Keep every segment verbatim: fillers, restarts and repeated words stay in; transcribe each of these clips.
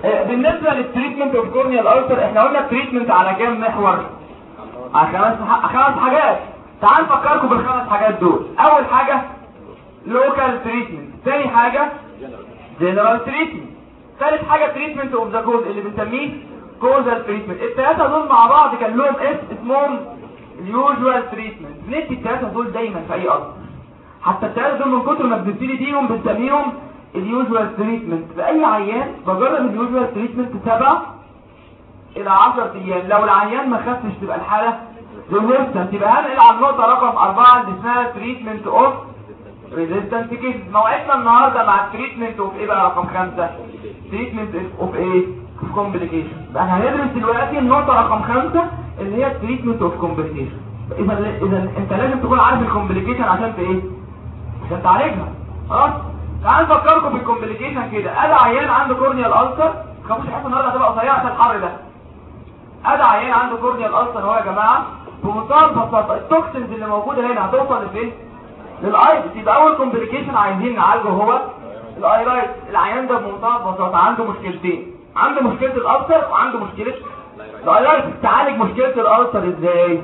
بالنسبه للتريتمنت اوف كورنيال ألسر احنا قلنا التريتمنت على كام محور؟ على خمس خمس حاجات. تعال نفكركم بالخمس حاجات دول. اول حاجه لوكال تريتمنت، ثاني حاجه جنرال تريتمنت، ثالث حاجه تريتمنت اوف ذا كوز اللي بنسميه كوزال تريتمنت. الثلاثه دول مع بعض كان لهم اس اسمهم اليوجوال تريتمنت. بندي الثلاثه دول دايما في اي ألسر، حتى الثلاثه دول من كتر ما بنبتدي فيهم بنسميهم اليوجوال تريتمنت. باي عيان بجرب اليوجوال تريتمنت سبع الى عشر ايام. لو العيان ما خفش تبقى الحاله ريزيستنت. يبقى هنقل على النقطه رقم أربعة اللي اسمها تريتمنت اوف ريزيستنت كيس. موعدنا النهارده مع التريتمنت اوف ايه بقى؟ رقم خمسة، تريتمنت اوف ايه؟ اوف كومبليكيشن. بقى هندرس دلوقتي النقطه رقم خمسة اللي هي التريتمنت اوف كومبليكيشن. اذا اذا انت لازم تكون عارف الكومبليكيشن عشان في ايه؟ عشان تعالجها. خلاص؟ تعالوا نفكركم بالكومبليكيشن كده. ادي عيان عنده كورنيال ألسر، ما تخافوش الحصه النهارده هتبقى قصيره عشان الحر ده. ادي عيان عنده كورنيال ألسر اهو يا جماعه، بمنتهى البساطه التوكسينز اللي موجوده هنا هتوصل لفين؟ للايرس. يبقى اول كومبليكيشن عايزين نعالجه هو الايرايتس. العيان ده بمنتهى البساطه عنده مشكلتين، عنده مشكله الألسر وعنده مشكله الايرايتس. تعالج مشكله الألسر ازاي؟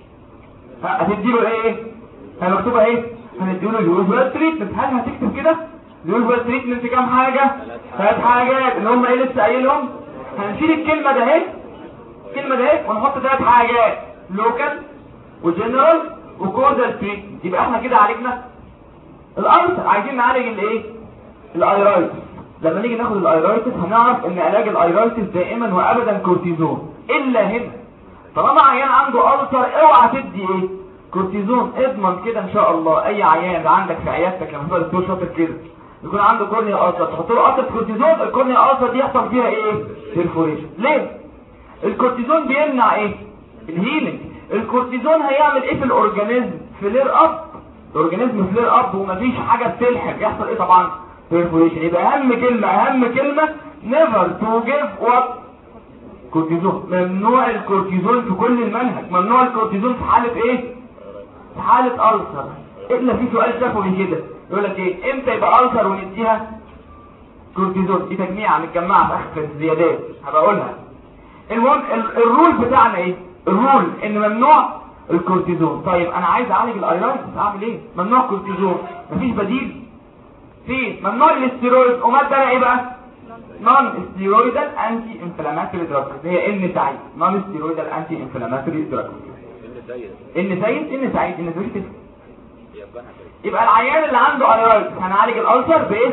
هتديله ايه؟ هي مكتوبه ايه؟ هنديله اليوجوال تريتمنت. هل هتكتب كده؟ اليوجوال تريتمنت كام حاجه؟ ثلاث حاجات اللي هم ايه لسه قايلهم؟ هنشيل الكلمه ده اهي، الكلمه ده اهي، ونحط ثلاث حاجات لوكال وجنرال وكوزال تريتمنت. يبقى احنا كده عالجنا الألسر. عايزين نعالج الايه؟ الايرايتس. لما نيجي ناخد الايرايتس هنعرف ان علاج الايرايتس دائما وابدا كورتيزون. الا هنا طالما عيان عنده ألسر اوعى تدي ايه؟ كورتيزون. اضمن كده ان شاء الله اي عيان عندك في عيادتك لما تبقى دكتور شاطر كده يكون عنده كورنيال ألسر تحط له قطره كورتيزون، الكورنيال ألسر دي يحصل فيها ايه؟ بيرفوريشن. ليه؟ الكورتيزون بيمنع ايه؟ الهيلينج. الكورتيزون هيعمل ايه في الاورجانيزم؟ فلير اب. الاورجانيزم فلير اب ومفيش حاجه بتلحق، يحصل ايه طبعا؟ بيرفوريشن. يبقى اهم كلمه اهم كلمه نيفر تو جيف وات كورتيزون. ممنوع الكورتيزون في كل المنهج. ممنوع الكورتيزون في حاله ايه؟ في حاله ألسر. الا في سؤال شافوي كده يقول لك ايه؟ امتى يبقى ألسر ونديها كورتيزون؟ دي تجميعه متجمعه في اخر الزيادات هبقى اقولها. المهم الرول بتاعنا ايه؟ الرول ان ممنوع الكورتيزون. طيب انا عايز اعالج الايرايتس اعمل ايه؟ ممنوع كورتيزون، مفيش بديل. في ممنوع الاستيرويد. وماده ايه بقى؟ نون ستيرويدال انتي انفلاماتوري دراج. هي ان سعيد، نون ستيرويدال انتي انفلاماتوري دراج. ان سعيد ان سعيد ان سعيد. يبقى العيان اللي عنده ايرايتس هنعالج الألسر بايه؟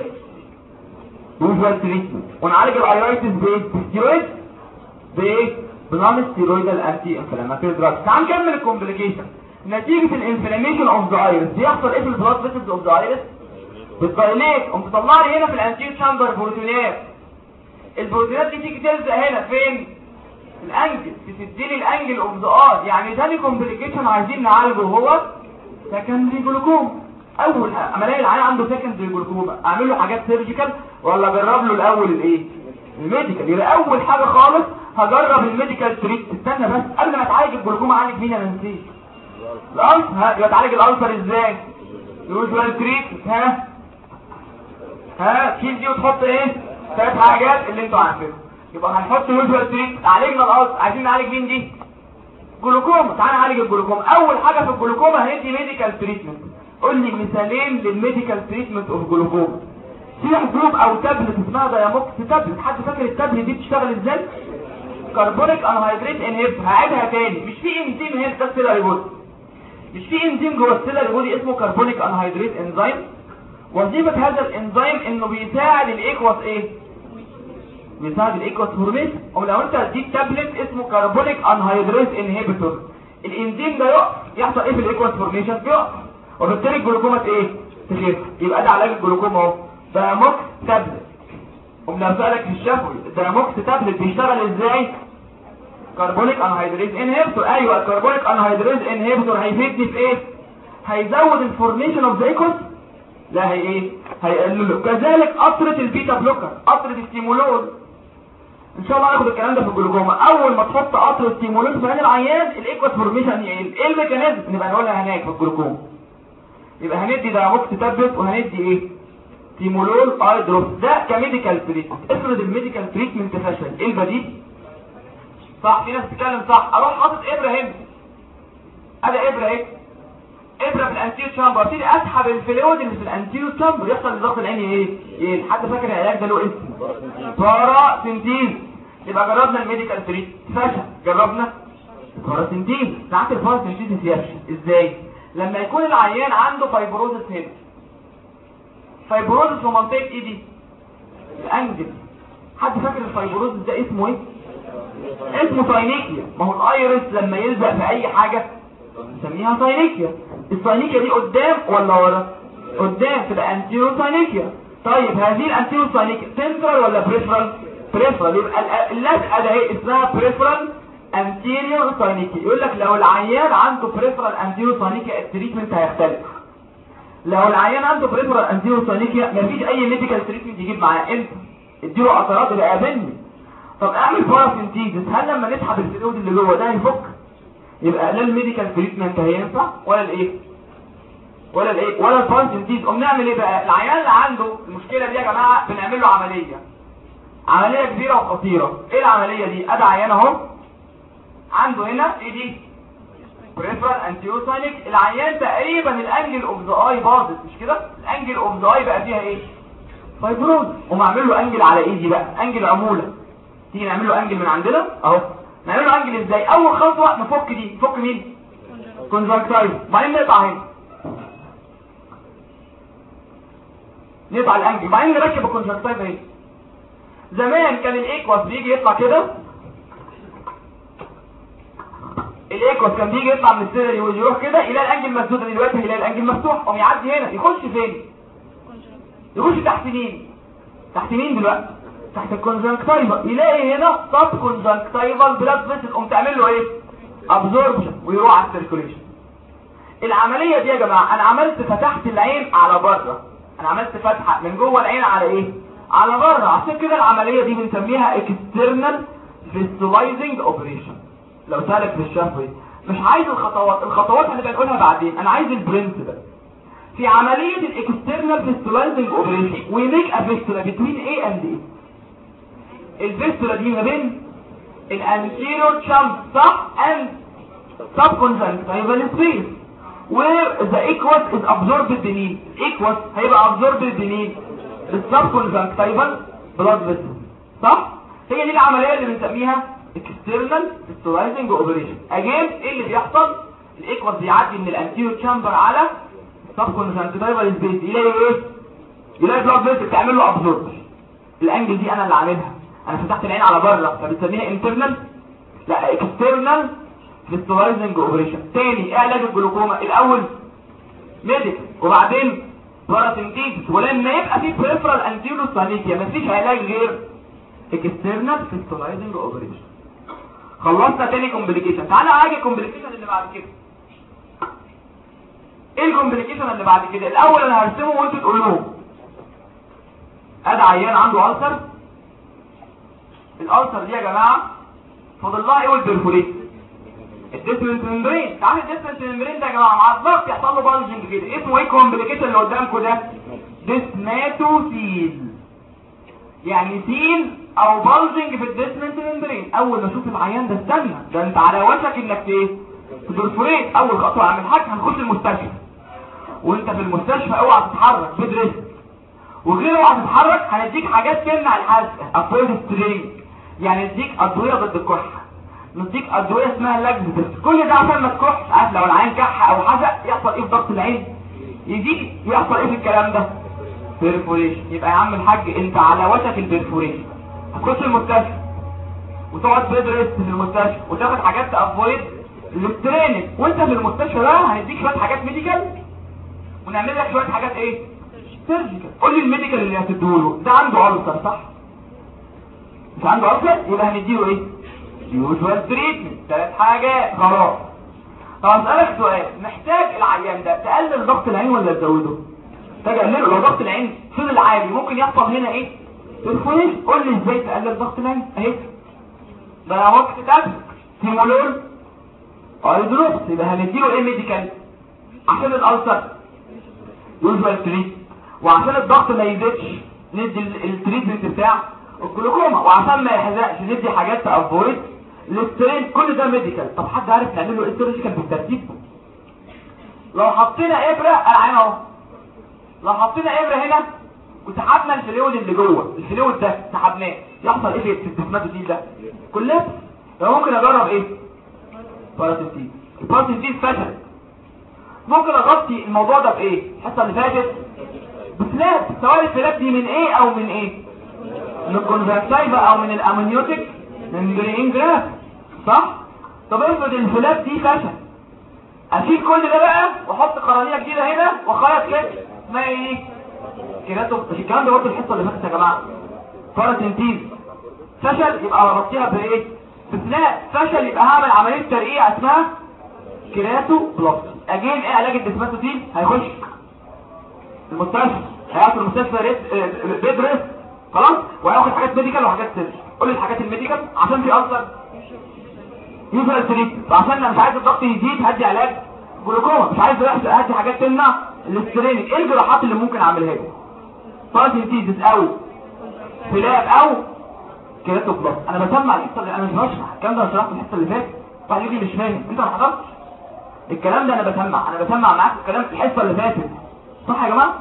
يوجوال تريتمنت. ونعالج الايرايتس بايه؟ ستيرويد بايه؟ بنون ستيرويدال انتي انفلاماتوري دراج. تعال نكمل الكومبليكيشن. نتيجه الانفلاميشن اوف ذا ايرس بيحصل ايه في البلاد فيسلز اوف ذا ايرس؟ بتدايليت. قمت تطلع لي هنا في الانتير شامبر بروتينات. البروتينات دي تيجي تلزق هنا فين؟ الانجل، تديلي الانجل اوف ذا ار. يعني ثاني كومبليكيشن عايزين نعالجه هو سكندري جلوكوما. اول اما الاقي العيان عنده سكندري جلوكوما اعمل له حاجات سيرجيكال ولا اجرب له الاول الايه؟ الميديكال. يبقى اول حاجه خالص هجرب الميديكال تريت. استنى بس قبل ما تعالج الجلوكوما عالج مين؟ انا نسيت الألسر. يبقى تعالج الألسر ازاي؟ يوجوال تريت. ها ها شيل دي وتحط ايه؟ ثلاث حاجات اللي انتوا عارفينها. يبقى هنحط يوجوال تريت. عالجنا الألسر، عايزين نعالج مين دي؟ جلوكوما. تعالى نعالج الجلوكوما. اول حاجه في الجلوكوما هندي ميديكال تريتمنت. قول لي مثالين للميديكال تريتمنت اوف جلوكوما. في حبوب او تابلت اسمها داياموكس تابلت. حد فاكر التابلت دي بتشتغل ازاي؟ كربونيك انهيدريت انهبيتور. هعيدها تاني. مش في انزيم هنا ده السيلري بودي، مش في انزيم جوه السيلري بودي اسمه كربونيك انهيدريت انزيم. وظيفه هذا الانزيم انه بيساعد الايكواس ايه؟ بيساعد الايكواس فورميشن. ولو انت اديك تابلت اسمه كربونيك انهيدريت انهبيتور الانزيم ده يقف، يحصل ايه في الايكواس فورميشن؟ يقف، وبالتالي الجلوكوما ايه؟ تخف. يبقى ده علاج الجلوكوما اهو، داياموكس تابلت. ومن سألك في الشفوي الداياموكس تابلت بيشتغل ازاي؟ كربونيك انهيدريز انهبيتور. ايوه الكربونيك انهيدريز انهبيتور هيفيدني في ايه؟ هيزود الفورميشن اوف ذا ايكوس؟ لا هي ايه؟ هيقلله. كذلك قطره البيتا بلوكر، قطره الستيمولول. ان شاء الله هناخد الكلام ده في الجلوكوما. اول ما تحط قطره الستيمولول في عين العيان الايكوس فورميشن يقل. ايه الميكانيزم؟ نبقى نقولها هناك في الجلوكوما. يبقى هندي داياموكس تابلت وهندي ايه؟ تيمولول اي دروب. ده كميديكال تريتمنت. افرض الميديكال تريتمنت فشل، ايه البديل؟ صح، في ناس تتكلم صح. اروح حاطط ابره هنا، ادي ابره اهي، ابره في الانتيريور تشامبر، ابتدي اسحب الفلويد اللي في الانتيريور تشامبر، يحصل لضغط العين ايه؟ ايه؟ حد فاكر العلاج ده له اسم؟ باراسينتيز. يبقى جربنا الميديكال تريت فشل، جربنا باراسينتيز. ساعات الباراسينتيز يفشل ازاي؟ لما يكون العيان عنده فايبروزس هنا، فايبروزس في منطقه ايه دي؟ الانجل. حد فاكر الفايبروزس ده اسمه ايه؟ اسمه ساينيكيا. ما هو الايرس لما يلزق في اي حاجه نسميها ساينيكيا. الساينيكيا دي قدام ولا ورا؟ قدام، تبقى انتيرو ساينيكيا. طيب هذه الانتيرو ساينيكيا سنترال ولا بريفرال؟ بريفرال. يبقى اللزقه ده اهي اسمها بريفرال انتيريور ساينيكيا. يقول لك لو العيان عنده بريفرال انتيريور ساينيكيا التريتمنت هيختلف. لو العيان عنده بريفرال انتيريور ساينيكيا مفيش اي ميديكال تريتمنت يجيب معاه، انت اديله قطرات يبقى قابلني. طب اعمل باراسينتيزس، هل لما نسحب الفلويد اللي جوه ده هيفك؟ يبقى لا الميديكال تريتمنت هينفع ولا الايه ولا الايه ولا الباراسينتيز. قوم نعمل ايه بقى؟ العيان اللي عنده المشكله دي يا جماعه بنعمل له عمليه عمليه كبيره وخطيره. ايه العمليه دي؟ ادي عيان اهو عنده هنا ايه دي؟ بريفرال انتيريور ساينيك. العيان تقريبا الانجل اوف ذا اي باظت، مش كده؟ الانجل اوف ذا اي بقى فيها ايه؟ فايبروز. قوم اعمل له انجل على ايدي بقى، انجل عموله. تيجي نعمل له انجل من عندنا اهو. نعمل له انجل ازاي؟ اول خطوه نفك دي، نفك مين؟ كونجكتيف. بعدين نقطع هنا، نقطع الانجل، بعدين نركب الكونجكتيف اهي. زمان كان الايكوس بيجي يطلع كده، الايكوس كان بيجي يطلع من السيري ويروح كده يلاقي الانجل مسدود. دلوقتي هيلاقي الانجل مفتوح، قوم يعدي هنا يخش فين؟ يخش تحت مين؟ تحت مين دلوقتي؟ تحت الكونجكتيفال. يلاقي هنا سب كونجكتيفال بلاد فيسل، قوم تعمل له ايه؟ ابزوربشن ويروح على السيركوليشن. العمليه دي يا جماعه انا عملت فتحت العين على بره، انا عملت فتحه من جوه العين على ايه؟ على بره. عشان كده العمليه دي بنسميها اكسترنال فيستولايزنج اوبريشن. لو سالك في الشفوي مش عايز الخطوات، الخطوات هنبقى نقولها بعدين، انا عايز البرنس ده. في عمليه الاكسترنال فيستولايزنج اوبريشن وي ميك ا فيستولا بتوين ايه اند ايه. الفيستولا دي ما بين الانتيريور تشامبر صح اند سب كونجكتيفال سبيس where the aqueous is absorbed بمين؟ aqueous هيبقى absorbed بمين؟ بالسب كونجكتيفال بلاد فيسل صح؟ هي دي العمليه اللي بنسميها external fistulizing operation. again ايه اللي بيحصل؟ الايكوس بيعدي من الانتيريور تشامبر على سب كونجكتيفال سبيس، يلاقي ايه؟ يلاقي بلاد فيسل تعمل له ابزوربشن. الانجل دي انا اللي عاملها، انا فتحت العين على بره فبنسميها انترنال لا اكسترنال فيستولايزنج اوبريشن. تاني ايه علاج الجلوكوما؟ الاول ميديك وبعدين باراسينتيز. ولما يبقى في بريفرال انتيريور ساينيكيا مفيش علاج غير اكسترنال فيستولايزنج اوبريشن. خلصنا تاني كومبليكيشن. تعالى علاج الكومبليكيشن اللي بعد كده. ايه الكومبليكيشن اللي بعد كده؟ الاول انا هرسمه وانتوا تقولوه. ادي عيان عنده ألسر. الألسر دي يا جماعه فاضل لها ايه؟ والبرفوريت الديسمنت ممبرين. تعالى الديسمنت ممبرين ده يا جماعه مع الضغط يحصل له بالجنج كده. اسمه ايه كومبليكيشن اللي قدامكم ده؟ ديسماتوسيل. يعني سيل او بالجنج في الديسمنت ممبرين. اول ما اشوف العيان ده استنى، ده انت على وشك انك ايه؟ تبرفوريت. اول خطوه اعمل حاجه هنخش المستشفى، وانت في المستشفى اوعى تتحرك بدرس، وغير اوعى تتحرك هنديك حاجات تمنع الحزق افويد سترينج، يعني نديك ادويه ضد الكحه، نديك ادويه اسمها لاكزيتيف. كل ده عشان ما تكحش. عارف لو العين كح او حزق يحصل ايه في ضغط العين؟ يزيد. يحصل ايه في الكلام ده؟ بيرفوريشن. يبقى يا عم الحاج انت على وشك البيرفوريشن، هتخش المستشفى وتقعد تدرس في المستشفى وتاخد حاجات تافويد السترينج. وانت في المستشفى بقى هنديك شويه حاجات ميديكال ونعمل لك شويه حاجات ايه؟ سيرجيكال. قول لي الميديكال اللي هتديله ده عنده ألسر صح؟ مش عنده ألسر؟ يبقى هنديله ايه؟ يوجوال تريتمنت. ثلاث حاجات خلاص. طب اسالك سؤال، محتاج العيان ده تقلل ضغط العين ولا تزوده؟ تقلله. لو ضغط العين فضل عالي ممكن يحصل هنا ايه؟ بيرفوريشن. قول لي ازاي تقلل ضغط العين؟ اهي ده وقت تاكل تيمولول ايدروبس. يبقى هنديله ايه ميديكال عشان الألسر؟ يوجوال تريتمنت. وعشان الضغط ما يزيدش ندي التريتمنت بتاع الجلوكوما، وعشان ما يحزقش ندي حاجات تافويد السترين. كل ده ميديكال. طب حد عارف نعمل له ايه سيرجيكال بالترتيب؟ لو حطينا ابره العين اهو، لو حطينا ابره هنا وسحبنا الفلويد اللي جوه، الفلويد ده سحبناه، يحصل ايه في الديسماتوتيل ده؟ كلها. لو ممكن اجرب ايه؟ باراسيتيز. الباراسيتيز فشل. ممكن اغطي الموضوع ده بايه؟ الحصه اللي فاتت بفلاب. سواء الفلاب دي من ايه او من ايه؟ من الكونفكتيفا او من الامنيوتيك ممبرين جراف، صح؟ طب افرض الفلاب دي فشل، اشيل كل ده بقى واحط قرنيه جديده هنا واخيط كده اسمها ايه؟ كيراتو. مش الكلام ده برضه الحصه اللي فاتت يا جماعه. باراسيتيز فشل يبقى اغطيها بايه؟ بفلاب. فشل يبقى هعمل عمليه ترقيع اسمها كيراتو بلوك. اجين ايه علاج الديسماتوتيل؟ هيخش المستشفى، هياخد المستشفى ريت بيد ريست، خلاص، وهياخد حاجات ميديكال وحاجات سيرجي. قول لي الحاجات الميديكال عشان في اصلا يوزر تريت، عشان انا مش عايز الضغط يزيد هدي علاج جلوكوما، مش عايز هدي حاجات تمنع الاسترينج. ايه الجراحات اللي ممكن اعملها له؟ باراسيتيز او فلاب او كيراتو بلوك. انا بسمع الحصه، انا مش بشرح الكلام ده، انا شرحته الحصه اللي فاتت. واحد يجي مش فاهم، انت ما حضرتش الكلام ده. انا بسمع انا بسمع معاك الكلام في الحصه اللي فاتت، صح يا جماعه؟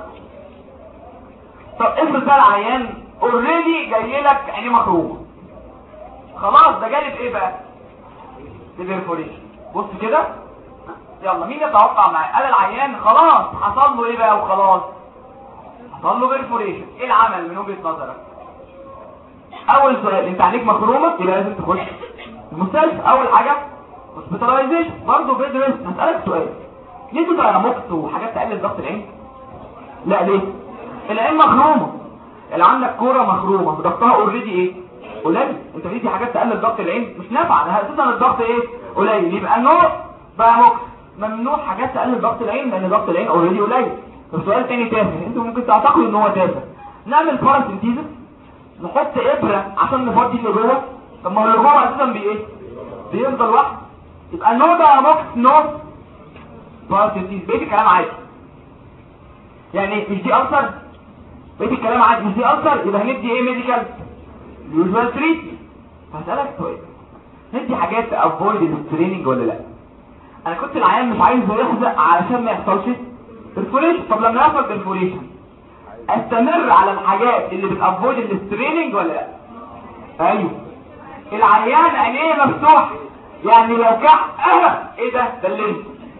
طب افرض بقى العيان اوريدي جاي لك عينيه مخرومه، خلاص ده جالي بايه بقى؟ بيرفوريشن. بص كده، يلا مين يتوقع معايا؟ قال العيان خلاص حصل له ايه بقى؟ وخلاص حصل له بيرفوريشن. ايه العمل من وجهه نظرك؟ اول سؤال، انت عينيك مخرومه يبقى لازم تخش المستشفى. اول حاجه هوسبيتاليزيشن، برضه بيد ريست. هسألك سؤال، ليه تدوا على مكس وحاجات تقلل ضغط العين؟ لا ليه؟ العين مخرومه، اللي عندك كوره مخرومه ضغطها اوريدي ايه؟ قليل. انت بتدي حاجات تقلل ضغط العين مش نافعه، ده اساسا الضغط ايه؟ قليل. يبقى النوع بقى مكس. ممنوع حاجات تقلل ضغط العين لان ضغط العين اوريدي قليل. طب سؤال تاني تافه، انتوا ممكن تعتقدوا ان هو تافه. نعمل باراسيتيزس، نحط ابره عشان نفضي اللي جوه. طب ما هو اللي جوه اساسا بايه؟ بيفضل واحد. يبقى النوع ده مكس نوع باراسيتيز. بقيت الكلام عادي، يعني مش دي ألسر، بقيت الكلام عادي مش دي ألسر، يبقى هندي ايه؟ ميديكال يوجوال تريت. هسألك سؤال، ندي حاجات تافويد الستريننج ولا لا؟ انا كنت العيان مش عايزه يحزق علشان ما يحصلش بيرفوريشن. طب لما يحصل بيرفوريشن استمر على الحاجات اللي بتافويد الستريننج ولا لا؟ ايوه. العيان عينيه مفتوح، يعني لو كح اه ايه ده؟ ده اللي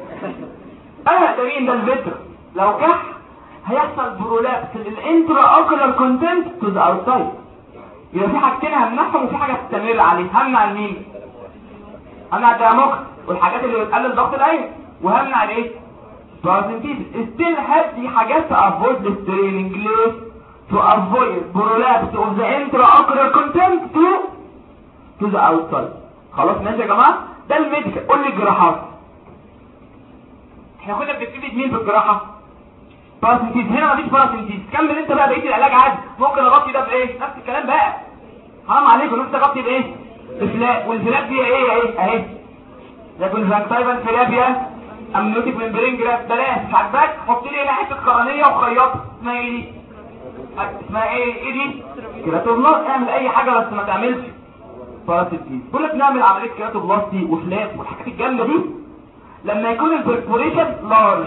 اه ده مين؟ ده الفيتر. لو كح هيحصل برولابس للانترا اوكولار كونتنت تو ذا اوتسايد. يبقى في حاجتين همنعهم وفي حاجه تستمر عليه. همنع المين؟ همنع الدياموكس والحاجات اللي بتقلل ضغط العين، وهمنع الايه؟ باراسيتيز. ستيل هدي حاجات تافويد الستريننج. ليه؟ تو افويد برولابس اوف ذا انترا اوكولار كونتنت تو تو ذا اوتسايد. خلاص ماشي يا جماعه؟ ده الميديكال. قول لي الجراحات. احنا كنا بنبتدي بمين في الجراحه؟ باراسيتيز. هنا مفيش باراسيتيز. كمل انت بقى بقيه العلاج عادي. ممكن اغطي ده بايه؟ نفس الكلام بقى. حرام عليكم، نفس اغطي بايه؟ بفلاب. والفلاب دي ايه ايه اهي؟ ده كونجكتيفال فلاب يا امنيوتيك ممبرين جراف. بلاش، مش عاجباك حط لي هنا حته قرنيه وخيطها. اسمها ايه دي؟ اسمها ايه؟ ايه دي؟ كيراتوبلاست. اعمل اي حاجه بس ما تعملش باراسيتيز. بقول لك نعمل عمليه كيراتوبلاستي وفلاب والحاجات الجامده دي لما يكون البرفوريشن لارج.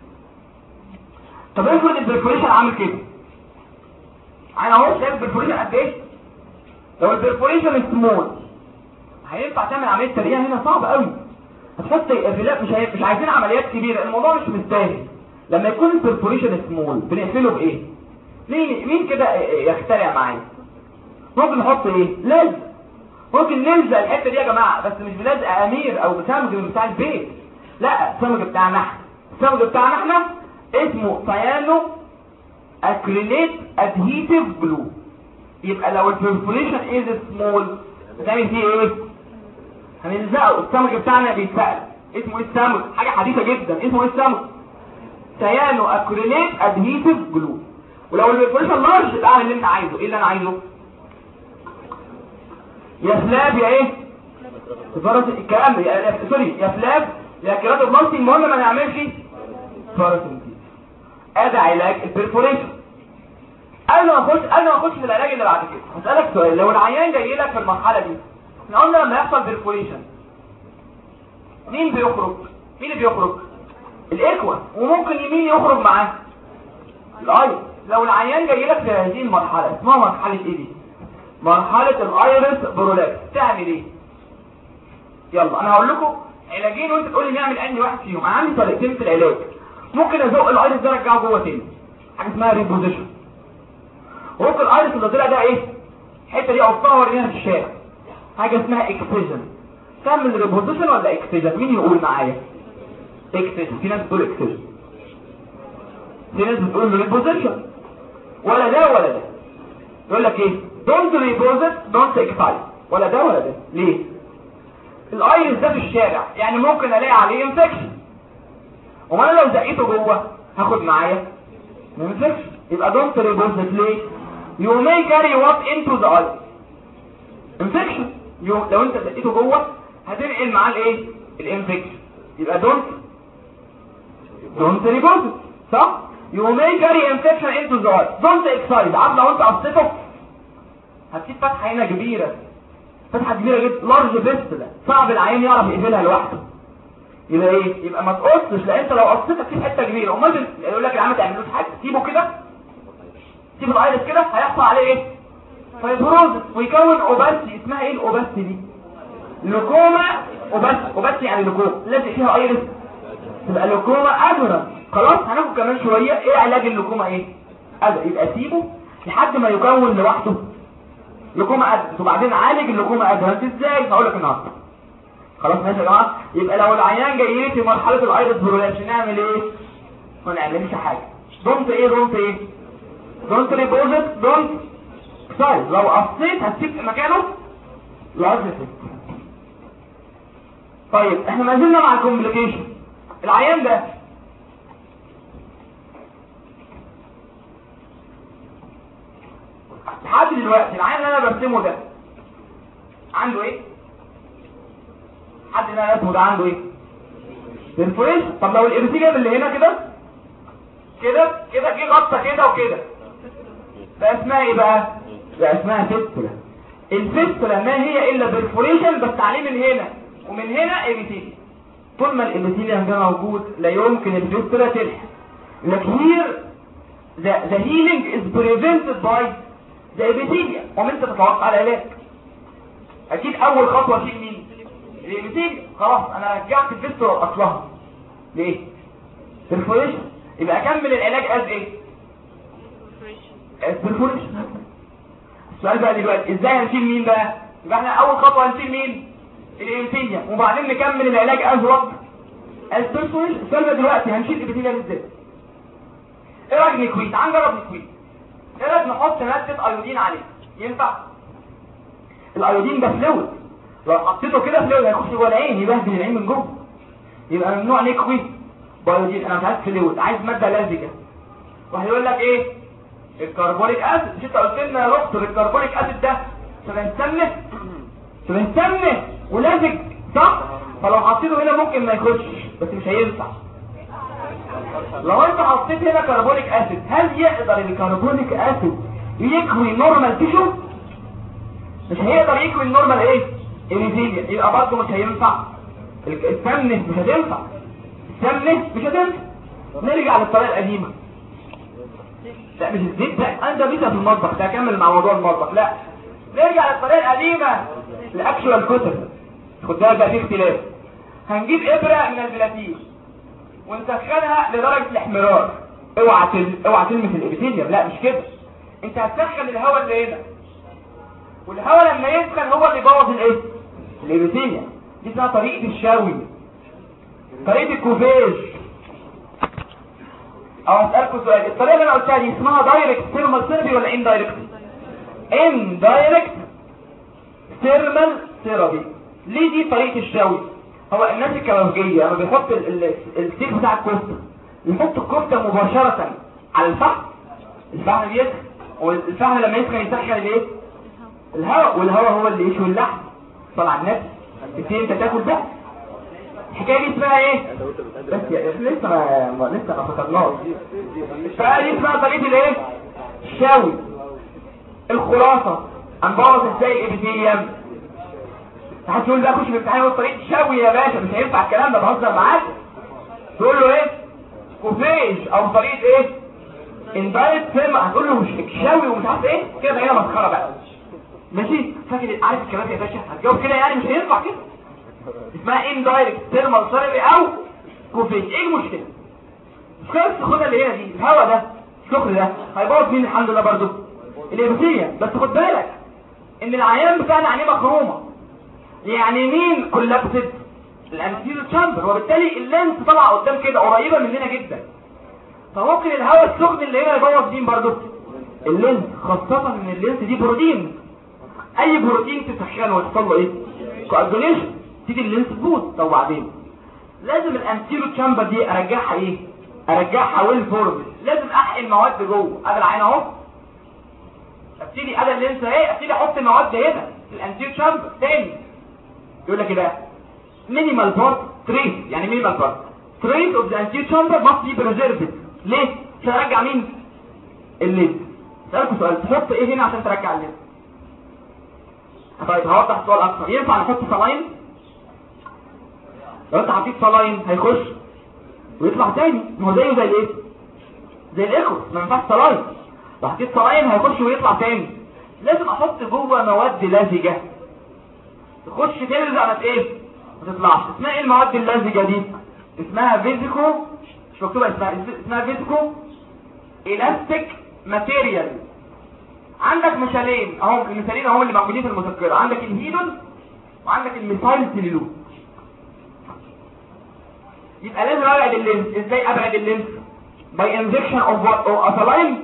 طب افرض البرفوريشن عامل كده، انا اهو شايف البرفوريشن قد ايه؟ لو البرفوريشن سمول هينفع تعمل عمليه ترقيع هنا؟ صعب قوي. هتحط فلاب. مش مش عايزين عمليات كبيره، الموضوع مش مستاهل. لما يكون البرفوريشن سمول بنقفله بايه؟ مين مين كده يخترع معايا؟ ممكن نحط ايه؟ لزق. ممكن نلزق الحته دي يا جماعه، بس مش بلزق امير او بسمج من بتاع البيت، لا السمج بتاعنا احنا. السمج بتاعنا احنا اسمه سيانو اكريليت ادهيسيف جلو. يبقى لو البرفوريشن از سمول هنعمل فيه ايه؟ هنلزقه. السمج بتاعنا بيتسال اسمه ايه؟ السمج حاجه حديثه جدا، اسمه ايه السمج؟ سيانو اكريليت ادهيسيف جلو. ولو البرفوريشن لارج يبقى اعمل اللي انت عايزه. ايه اللي انا عايزه؟ يا فلاب يا ايه؟ الكلام ده يا سوري يا فلاب يا كيراتوبلاستي. المهم ما نعملش باراسيتيز. ادي علاج البرفوريشن. قبل ما اخش قبل ما اخش في العلاج اللي بعد كده هسألك سؤال. لو العيان جاي لك في المرحلة دي، احنا قلنا لما يحصل بيرفوريشن مين بيخرج؟ مين اللي بيخرج؟ الاكوى، وممكن مين يخرج معاه؟ الايرس. لو العيان جاي لك في هذه المرحلة اسمها مرحلة ايه دي؟ مرحلة الايرس برولابس. تعمل ايه؟ يلا انا هقول لكم علاجين وانت تقول لي نعمل انهي واحد فيهم. انا عندي طريقتين في العلاج. ممكن ازق الايرس ده ارجعه جوه تاني، حاجه اسمها ريبوزيشن. وممكن الايرس اللي طلع ده ايه؟ الحته دي اقطعها وارميها في الشارع، حاجه اسمها اكسجن. تعمل ريبوزيشن ولا اكسجن؟ مين يقول معايا؟ اكسجن. في ناس بتقول اكسجن، في ناس بتقول ريبوزيشن. ولا ده ولا ده. يقول لك ايه؟ دونت ريبوزيت دونت اكسايد. ولا ده ولا ده. ليه؟ الايرس ده في الشارع يعني ممكن الاقي عليه انفكشن، وما انا لو زقيته جوه هاخد معايا انفكشن. يبقى دونت ريبوزيت. ليه؟ you may carry what into the eye infection. لو انت زقيته جوه هتنقل معاه الايه؟ الانفكشن. يبقى دونت دونت ريبوزيت، صح؟ you may carry infection into the eye. دونت اكسايد. عارف لو انت قصيته هتسيب فتحه هنا كبيره، فتحه كبيره جدا، لارج فيستلا، صعب العيان يعرف يقفلها لوحده. يبقى ايه؟ يبقى ما تقصش، لان انت لو قصيتك في حته كبيره امال يقول لك العيان ما تعملوش حاجه، سيبه كده، سيب الايرس كده، هيحصل عليه ايه؟ فايبروزس، ويكون اوباسي. اسمها ايه الاوباسي دي؟ لوكوما اوباسي. اوباسي يعني لوكوما لازق فيها ايرس، تبقى لوكوما ادرا. خلاص هناخد كمان شويه ايه علاج اللوكوما ايه؟ ادرا. يبقى سيبه لحد ما يكون لوحده لوكوما ادرا، وبعدين عالج اللوكوما ادرا. انت ازاي؟ هقول لك النهارده. خلاص ماشي يا جماعه. يبقى لو العيان جاي لي في مرحله الايرس برولابس نعمل ايه؟ ما نعملش حاجه. دونت ايه دونت ايه دونت ريبوزيت دونت اكسايد. لو قصيت هتسيب مكانه لازم. طيب احنا ما زلنا مع الكومبليكيشن. العيان ده لحد دلوقتي العيان اللي انا برسمه ده عنده ايه؟ حد اللي انا رسمه ده عنده ايه؟ بيرفوريشن. طب لو الارتجاج اللي هنا كده كده كده جه غطى كده وكده، ده اسمها ايه بقى؟ ده اسمها فيستولا. الفيستولا ما هي الا بيرفوريشن بس عليه من هنا ومن هنا ابيثيليوم. طول ما الابيثيليوم ده موجود لا يمكن الفيستولا تلحق. لك هير ذا ذا هيلينج از بريفنتد باي ذا ابيثيليوم. ومن تتوقع العلاج اكيد اول خطوه شيل مين؟ الابيثيليوم. خلاص انا رجعت الفيستولا لاصلها. ليه؟ بيرفوريشن. يبقى اكمل العلاج از ايه؟ البرفوريشن. السؤال بقى دلوقتي ازاي هنشيل مين بقى؟ يبقى احنا اول خطوه هنشيل مين؟ الابيثيليوم، وبعدين نكمل العلاج از وات؟ از برفوريشن. السؤال بقى دلوقتي هنشيل الابيثيليوم ازاي؟ ايه رايك نكويت؟ تعال نجرب نكويت. ايه رايك نحط ماده ايودين عليه؟ ينفع؟ الايودين ده فلويد، لو حطيته كده فلويد هيخش جوه العين يبهدل العين من جوه. يبقى ممنوع نكويت بايودين. انا مش عايز فلويد، عايز ماده لازجه. وهيقول لك ايه؟ الكربونيك اسيد. مش انت قلت لنا يا دكتور الكربونيك اسيد ده شبه السمنه؟ شبه السمنه ولازج، صح؟ فلو حطيته هنا ممكن ما يخشش، بس مش هينفع. لو انت حطيت هنا كربونيك اسيد، هل يقدر الكربونيك اسيد يكوي نورمال تيشو؟ مش هيقدر يكوي النورمال ايه؟ الابيثيليوم. يبقى برضه مش هينفع. السمنه مش هتنفع، السمنه مش هتنفع. نرجع للطريقه القديمه. لا مش الزيت ده، انا ده بيتا في المطبخ، ده اكمل مع موضوع المطبخ. لا نرجع للطريقه القديمه، الاكشوال كتب. خد بالك بقى في اختلاف. هنجيب ابره من البلاتين ونسخنها لدرجه الاحمرار. اوعى تل... اوعى تلمس الابيثيليوم، لا مش كده. انت هتسخن الهواء اللي هنا، والهواء لما يسخن هو اللي يبوظ الايه؟ الابيثيليوم. دي اسمها طريقه الشوي، طريقه الكوفيج. او اسالكم سؤال، الطريقه اللي انا قلتها دي اسمها دايركت ثيرمال ثيرابي ولا ان دايركت؟ ان دايركت ثيرمال ثيرابي. ليه دي طريقه الشوي؟ هو الناس الكيماوية لما بيحط السيخ بتاع الكفته يحط الكفته مباشره على الفحم، الفحم بيسخن، والفحم لما يسخن يسخن الايه؟ الهواء، والهواء هو اللي يشوي اللحم. طلع الناس تبتدي انت تاكل ده. الحكايه دي اسمها ايه؟ بس لسه ما لسه ما فكرناش. فدي اسمها طريقه الايه؟ الشوي. الخلاصه هنبوظ ازاي الابيثيليوم؟ هتقول بقى خش في الامتحان يقول طريقه شوي يا باشا، مش هينفع الكلام ده، بهزر معاك. تقول له ايه؟ كوفيج او طريقه ايه؟ اندايركت سيرم. هتقول له مش شوي ومش عارف ايه كده، هي مسخره بقى. ماشي؟ فاكر عارف الكلام يا باشا؟ هتجاوب كده يعني، مش هينفع كده. اسمها اندايركت سيرمال ثيرابي او كوفيج. ايه المشكله؟ المشكله السخونه اللي هنا دي، الهواء ده السخن ده هيبوظ مين؟ الحمد لله برضه الابيثيليوم. بس خد بالك ان العيان بتاعنا عينيه مخرومه، يعني مين كولابسد؟ الانتيريور تشامبر، وبالتالي اللينس طالعه قدام كده قريبه مننا جدا، فممكن الهواء السخن اللي هنا يبوظ مين برضه؟ اللينس، خاصه ان اللينس دي بروتين. اي بروتين تسخنه ويحصل له ايه؟ كواجوليشن، تيجي اللينس تبوظ. طب وبعدين لازم الانتيريور تشامبر دي ارجعها ايه؟ ارجعها ويل فورم. لازم احقن مواد جوه. ادي العين اهو، ابتدي ادي اللينس اهي، ابتدي احط المواد هنا في الانتيريور تشامبر تاني. يقول لك ايه بقى؟ مينيمال بارت تريس. يعني مينيمال بارت تريس اوف ذا انتيريور تشامبر ماست بي بريزيرفد. ليه؟ عشان ارجع مين؟ اللينس. اسالكم سؤال، تحط ايه هنا عشان ترجع اللينس؟ طيب هوضح السؤال اكتر. ينفع نحط صلاين؟ لو انت حطيت صلاين هيخش ويطلع تاني، ما هو زيه زي الايه؟ زي الايكو، ما ينفعش صلاين. لو حطيت صلاين هيخش ويطلع تاني. لازم احط جوه مواد لزجه تخش تلزق ما ايه؟ ما تطلعش. اسمها ايه المواد اللزجه دي؟ اسمها فيزيكو، مش مكتوبه اسمها، اسمها فيزيكو الاستيك ماتيريال. عندك مثالين اهو، المثالين اهو اللي موجودين في المذكره. عندك الهيدون وعندك الميثايل سيلولوز. يبقى لازم ابعد اللينس. ازاي ابعد اللينس؟ باي انجكشن اوف اثالاين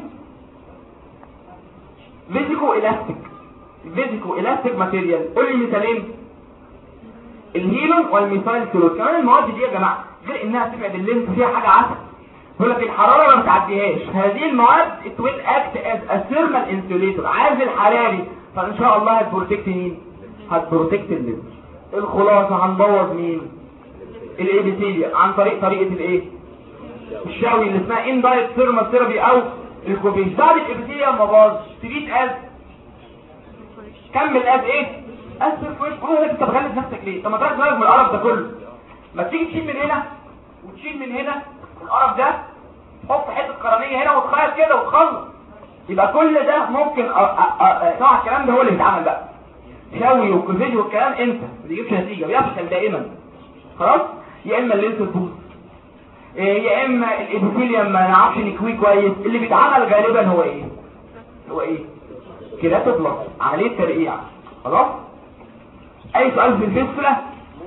فيزيكو الاستيك فيزيكو الاستيك ماتيريال. قول لي مثالين، الهيلون والميثايل سيلولوز. كمان المواد دي يا جماعه غير انها تبعد اللينس فيها حاجه عسل، يقول لك الحراره ما بتعديهاش. هذه المواد it will act as a thermal insulator، عازل حراري، فان شاء الله هتبروتكت مين؟ هتبروتكت اللينس. الخلاصه هنبوظ مين؟ الابيثيليوم عن طريق طريقه الايه؟ الشوي اللي اسمها اندايركت ثيرمال ثيرابي او الكوفيج. بعد الابيثيليوم ما باظ تريد از كمل از ايه؟ از سيرفيس. قول لك انت بغلس نفسك ليه؟ طب ما تاخد بالك من القرف ده كله. ما تيجي تشيل من هنا وتشيل من هنا القرف ده، تحط حته قرنيه هنا وتخيط كده وتخلص، يبقى كل ده ممكن. طبعا الكلام ده هو اللي بيتعمل بقى شوي وكوفيج والكلام، انت ما بيجيبش نتيجه، بيفشل دائما. خلاص؟ يا اما اللينس تبوظ، يا اما الابيثيليوم ما نعرفش نكويه كويس. اللي بيتعمل غالبا هو ايه؟ هو ايه؟ كده تطلق عمليه ترقيع. خلاص؟ اي سؤال في الفيستولا؟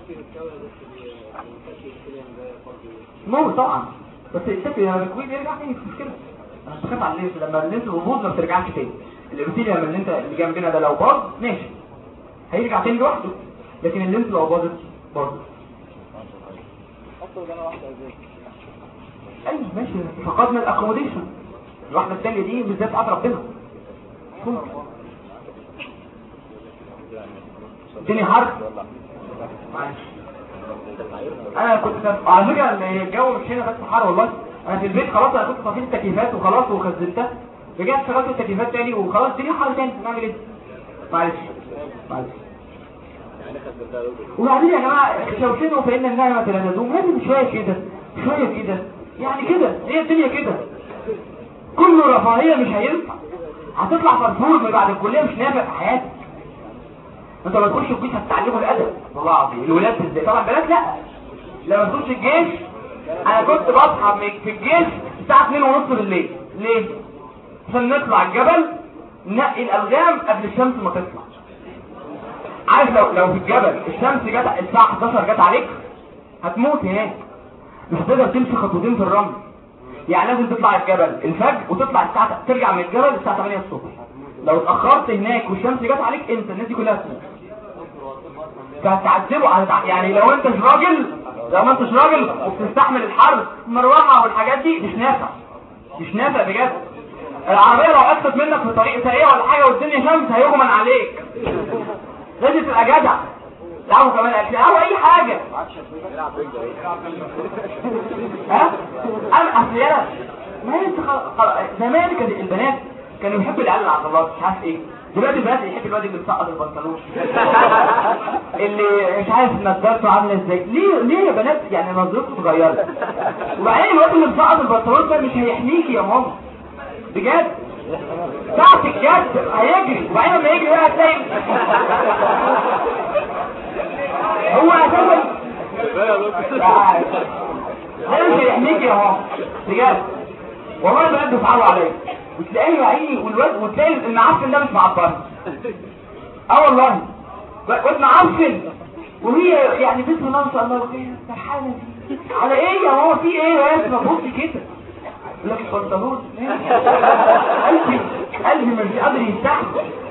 مو طبعا، بس الشكل لما بيكويه بيرجع تاني، مش مشكله. انا بخاف على اللينس، لما اللينس بيبوظ ما بترجعش تاني. الابيثيليوم اللي انت اللي جنبنا ده لو باظ ماشي هيرجع تاني لوحده، لكن اللينس لو باظت باظت. ايوه ماشي، فقدنا الاكوموديشن. الواحده الثانيه دي بالذات عطا ربنا. الدنيا حر. معلش انا كنت على فكره الجو مش هنا بس حر والله. انا في البيت خلاص، انا كنت طفيت التكييفات وخلاص وخزنتها، رجعت شغلت التكييفات تاني وخلاص الدنيا حر تاني. نعمل ايه؟ معلش معلش. وبعدين يا جماعه شوشنوا فإن النعمة لا تدوم. لازم شويه كده شويه كده، يعني كده هي الدنيا كده. كله رفاهيه مش هينفع. هتطلع فرفور من بعد الكليه مش نافع في حياتك. انت لما تخش الجيش هتتعلموا الادب والله العظيم. الولاد ازاي؟ طبعا بنات لا. لما تخش الجيش، انا كنت بصحى في الجيش الساعه اتنين ونص بالليل. ليه؟ عشان نطلع الجبل ننقي الالغام قبل الشمس ما تطلع. عارف لو لو في الجبل الشمس جت الساعه حداشر جت عليك هتموت هناك، مش هتقدر تمشي خطوتين في الرمل. يعني لازم تطلع الجبل الفجر وتطلع الساعه، ترجع من الجبل الساعه تمانية الصبح. لو اتاخرت هناك والشمس جت عليك انت الناس دي كلها تموت. فهتعذبوا يعني. لو انت مش راجل لو ما انتش راجل وبتستحمل الحر المروحه والحاجات دي مش نافع، مش نافع بجد. العربيه لو قفت منك في طريق سريع ولا حاجه والدنيا شمس هيغمى عليك. لازم تبقى جدع. لعبوا كمان اكل او اي حاجه. ها انا اصل يلا ما انت زمان كانت البنات كانوا يحبوا العيال العضلات مش عارف ايه. دلوقتي البنات يحب الواد اللي بيسقط البنطلون اللي مش عارف نظارته عامله ازاي. ليه ليه يا بنات يعني نظرته اتغيرت؟ وبعدين الواد اللي بيسقط البنطلون ده مش هيحميكي يا ماما بجد. ساعة الجد هيجري وبعدين لما يجري بقى هتلاقي هو اساسا ده مش هيحميكي يا ماما بجد. والله البنات بيصعبوا عليا وتلاقيه يا عيني والواد وتلاقي المعفن ده مش معبرني. اه والله واد معفن وهي يعني بسم الله ما شاء الله وهي فرحانه على ايه يا ماما في ايه يا اسمع بصي كده لا البنطلون قلبي قلبي مش قادر يستحمل.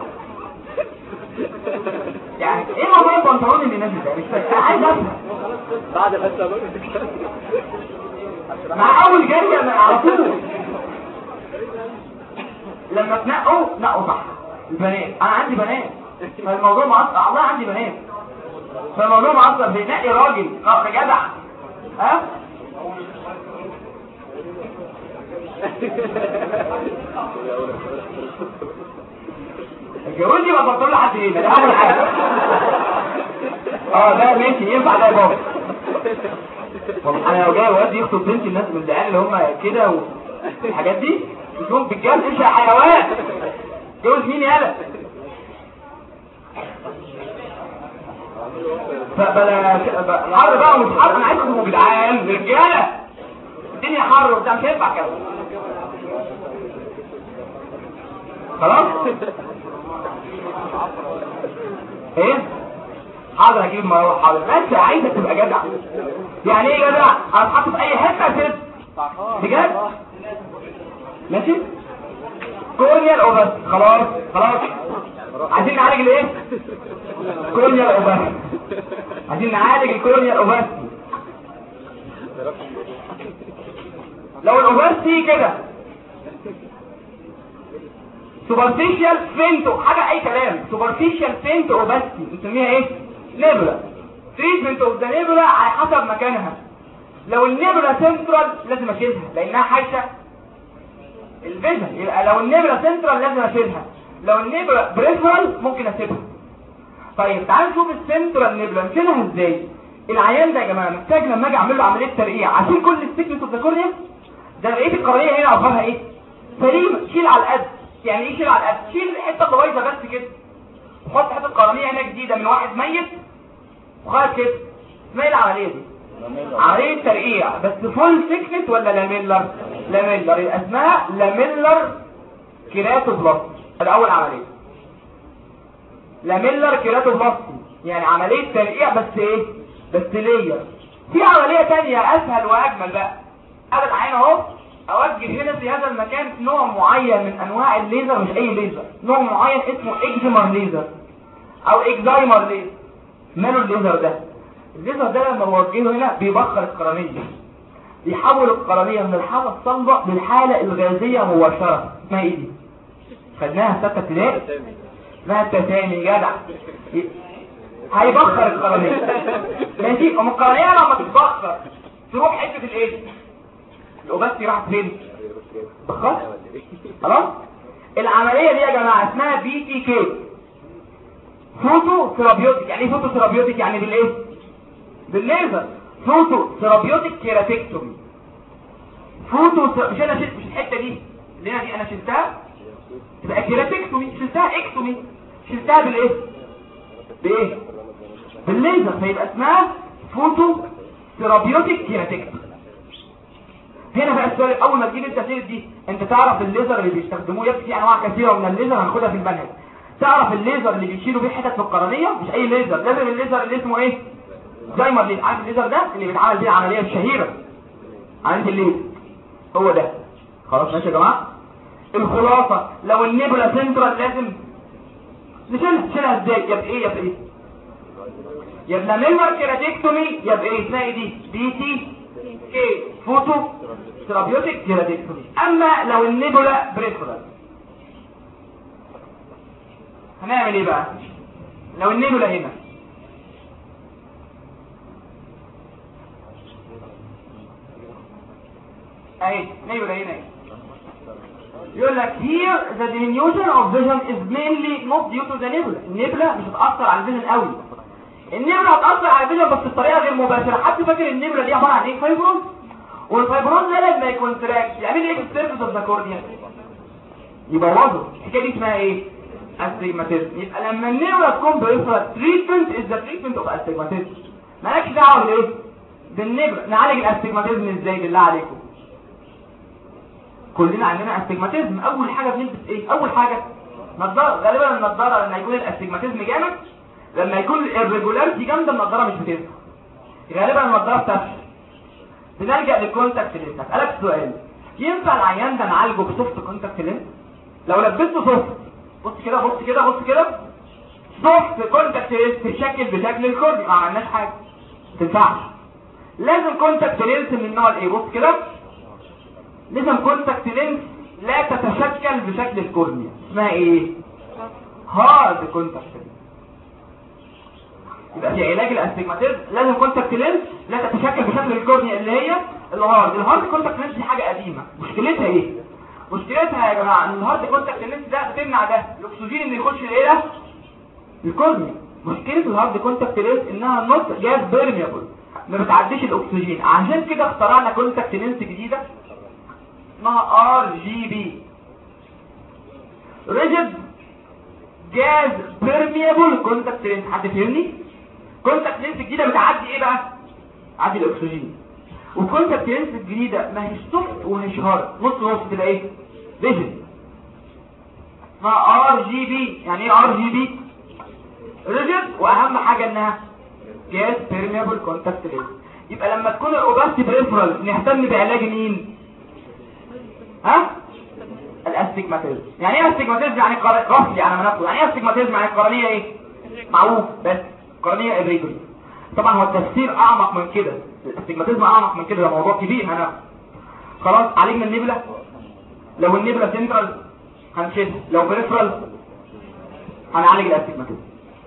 يعني ايه موضوع البنطلون اللي نازل ده مش فاهم عايز افهم. بعد بس مع اول جايه من على طول لما تنقوا نقوا صح. البنات انا عندي بنات فالموضوع معصب والله عندي بنات فالموضوع معصب بينقي راجل اه جدع ها الجوازي ما بطلع لحد ايه ده اول حاجه. اه ده ماشي ينفع ده يا بابا. انا لو جاي واد يخطب بنت الناس من العيال اللي هم كده والحاجات دي مش بالجواز انت حيوان. جوز مين يالا فبلا حر بقى مش حر. انا عايزكم يا جدعان رجاله الدنيا حر وبتاع مش هينفع كده خلاص. ايه حاضر هجيب مروح حاضر بس عايزك تبقى جدع. يعني ايه جدع؟ انا اتحط في اي حته كده بجد ماشي. كورنيال اوباس خلاص خلاص. عايزين نعالج الايه؟ كورنيال اوباس. عايزين نعالج الكورنيال اوباس. لو الاوباس دي كده سوبرفيشال فينتو حاجه اي كلام سوبرفيشال فينتو اوباستي بنسميها ايه؟ نيبولا. تريتمنت اوف ذا نيبولا على حسب مكانها. لو النيبولا سنترال لازم اشيلها لانها حاجه الفيجن. يبقى لو النيبولا سنترال لازم اشيلها. لو النيبولا بريفرال ممكن اسيبها. طيب تعالوا نشوف السنترال نيبولا نشيلها ازاي. العيان ده يا جماعه محتاج لما اجي اعمل له عمليه ترقيع عشان كل السيكنس اوف ذا كورنيا ده بقيه القرنيه هنا اخبارها ايه؟ سليمه. شيل على القد. يعني ايه شيل على القد؟ شيل الحته اللي بايظه بس كده وحط حته قرنيه هنا جديده من واحد ميت وخلاص كده. اسمها ايه العمليه دي؟ عمليه ترقيع بس فول سيكنس ولا لاميلر؟ لاميلر. يبقى اسمها لاميلر كيراتوبلاستي. ده اول عمليه لاميلر كيراتوبلاستي يعني عمليه ترقيع بس ايه؟ بس ليا. في عمليه ثانيه اسهل واجمل بقى. ابعد عين اهو اوجه هنا في هذا المكان نوع معين من انواع الليزر مش اي ليزر. نوع معين اسمه اكزيمر ليزر او اكزايمر ليزر. ماله الليزر ده؟ الليزر ده لما بوجهه هنا بيبخر القرنيه بيحول القرنيه من الحاله الصلبه للحاله الغازيه مباشره. اسمها ايه دي؟ خدناها في سته ابتدائي اسمها التسامي جدع. هيبخر القرنيه ماشي. ام القرنيه لما تتبخر تروح حته الايه؟ الاوباستي راحت فين؟ بخر خلاص. العمليه دي يا جماعه اسمها بي تي كي فوتو ثيرابيوتيك. يعني ايه فوتو ثيرابيوتيك؟ يعني بالايه؟ بالليزر. فوتو ثيرابيوتيك كيراتكتومي. فوتو مش انا شلت مش الحته دي اللي هنا دي انا شلتها تبقى كيراتكتومي. شلتها اكتومي. شلتها بالايه؟ بايه؟ بالليزر. فيبقى اسمها فوتو ثيرابيوتيك كيراتكتومي. هنا بقى السؤال اول ما تجيب انت سيره دي انت تعرف الليزر اللي بيستخدموه يبقى في انواع كثيره من الليزر هناخدها في المنهج. تعرف الليزر اللي بيشيلوا بيه حتت في القرنيه مش اي ليزر. لازم الليزر اللي اسمه ايه؟ دايما ليه. عارف الليزر ده اللي بيتعمل بيه العمليه الشهيره عند الليزر هو ده. خلاص ماشي يا جماعه. الخلاصه لو النيبولا سنترال لازم نشيلها. نشيلها ازاي؟ يبقى ايه يبقى ايه؟ يبقى لاميلر كيراتكتومي. يبقى ايه اسمها ايه دي؟ بي تي كي فوتو ثيرابيوتيك كيراتكتومي. اما لو النيبولا بريفرال هنعمل ايه بقى؟ لو النيبولا هنا اهي نيبولا هنا اهي يقول لك here the diminution of vision is mainly not due to the nebula. النبلة مش هتأثر على الفيجن قوي. النبلة هتأثر على الفيجن بس بطريقة غير مباشرة. حد فاكر النبلة دي عبارة عن ايه؟ فايبروز. والفايبروز ده لما يكونتراكت يعمل ايه في السيرفيس اوف ذا كورنيا؟ يبوظه. الحكايه دي اسمها ايه؟ استجماتيزم. يبقى لما النبلة تكون بريفرال تريتمنت از ذا تريتمنت اوف استجماتيزم. مالكش دعوه بالايه؟ بالنبلة. نعالج الاستجماتيزم ازاي بالله عليكم؟ كلنا عندنا استجماتيزم. اول حاجه بنلبس ايه؟ اول حاجه نظاره. غالبا النظاره لما يكون الاستجماتيزم جامد، لما يكون الريجولاريتي جامده النظاره مش بتنفع. غالبا النظاره بتفشل. بنلجا للكونتاكت لينس. اسالك سؤال، ينفع العيان ده نعالجه بسوفت كونتاكت لينس؟ لو لبسته سوفت، بص كده بص كده بص كده، سوفت كونتاكت لينس تشكل بشكل الكورنيا، ما عملناش حاجه. ما تنفعش. لازم كونتاكت لينس من النوع الايه؟ بص كده، لازم كونتاكت لينس لا تتشكل بشكل الكورنيا. اسمها ايه؟ هارد كونتاكت لينس. يبقى في علاج الاستجماتيزم لازم كونتاكت لينس لا تتشكل بشكل الكورنيا اللي هي الهارد. الهارد كونتاكت لينس دي حاجه قديمه. مشكلتها ايه؟ مشكلتها يا جماعه ان الهارد كونتاكت لينس ده بتمنع ده الاكسجين اللي يخش الايه ده؟ الكورنيا. مشكله الهارد كونتاكت لينس انها نوت جاز بيرميبل، ما بتعديش الاكسجين. عشان كده اخترعنا كونتاكت لينس جديده اسمها ار جي بي، ريجيد جاز بيرميبل كونتاكت لينس. حد فهمني؟ كونتاكت لينس جديده بتعدي ايه بقى؟ تعدي الاكسجين. والكونتاكت لينس الجديده ما هيش سوفت ومش هارد، نص نص تبقى ايه؟ ريجيد. اسمها ار جي بي. يعني ايه ار جي بي؟ ريجيد، واهم حاجه انها جاز بيرميبل كونتاكت لينس. يبقى لما تكون الاوباستي بريفرال نهتم بعلاج مين؟ ها؟ الاستجماتيزم. يعني ايه استجماتيزم؟ يعني قصدي على مناخه. يعني ايه استجماتيزم؟ يعني القرنيه ايه؟ معروف بس قرنيه irregular. طبعا هو التفسير اعمق من كده، الاستجماتيزم اعمق من كده، ده موضوع كبير هناخده. خلاص عالجنا النبله. لو النبله سنترال هنشيلها، لو بريفرال هنعالج الاستجماتيزم.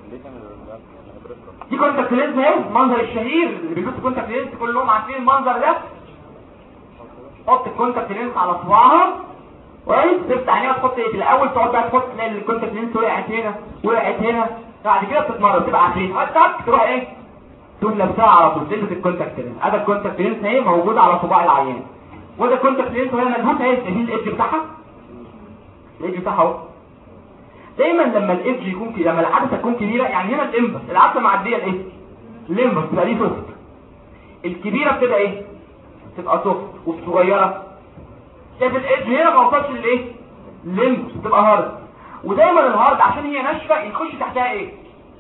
دي كونتاكت لينس اهي، المنظر الشهير اللي بيلبسوا كونتاكت لينس كلهم عارفين المنظر ده. حط الكونتاكت لينس على صباعها كويس، تفتح عينيها تحط ايه في الاول، تقعد بقى تحط تلاقي الكونتاكت لينس وقعت هنا وقعت هنا، بعد كده بتتمرن تبقى عارفين هتك تروح ايه؟ تقوم لابسها على طول تلبس الكونتاكت لينس. ادي الكونتاكت لينس اهي موجوده على صباع العيان، وده الكونتاكت لينس وهي ملبوسه اهي. شايفين الايدج بتاعها؟ الايدج بتاعها اهو. دايما لما الايدج يكون كده، لما العدسه تكون كبيره، يعني هنا الامبس العدسه معديه الايه؟ الامبس تبقى دي سوفت. الكبيره بتبقى ايه؟ تبقى سوفت. والصغيره شايف الايدج هنا ما وصلش للايه؟ الامبس تبقى هارد. ودايما الهارد عشان هي ناشفه يخش تحتها ايه؟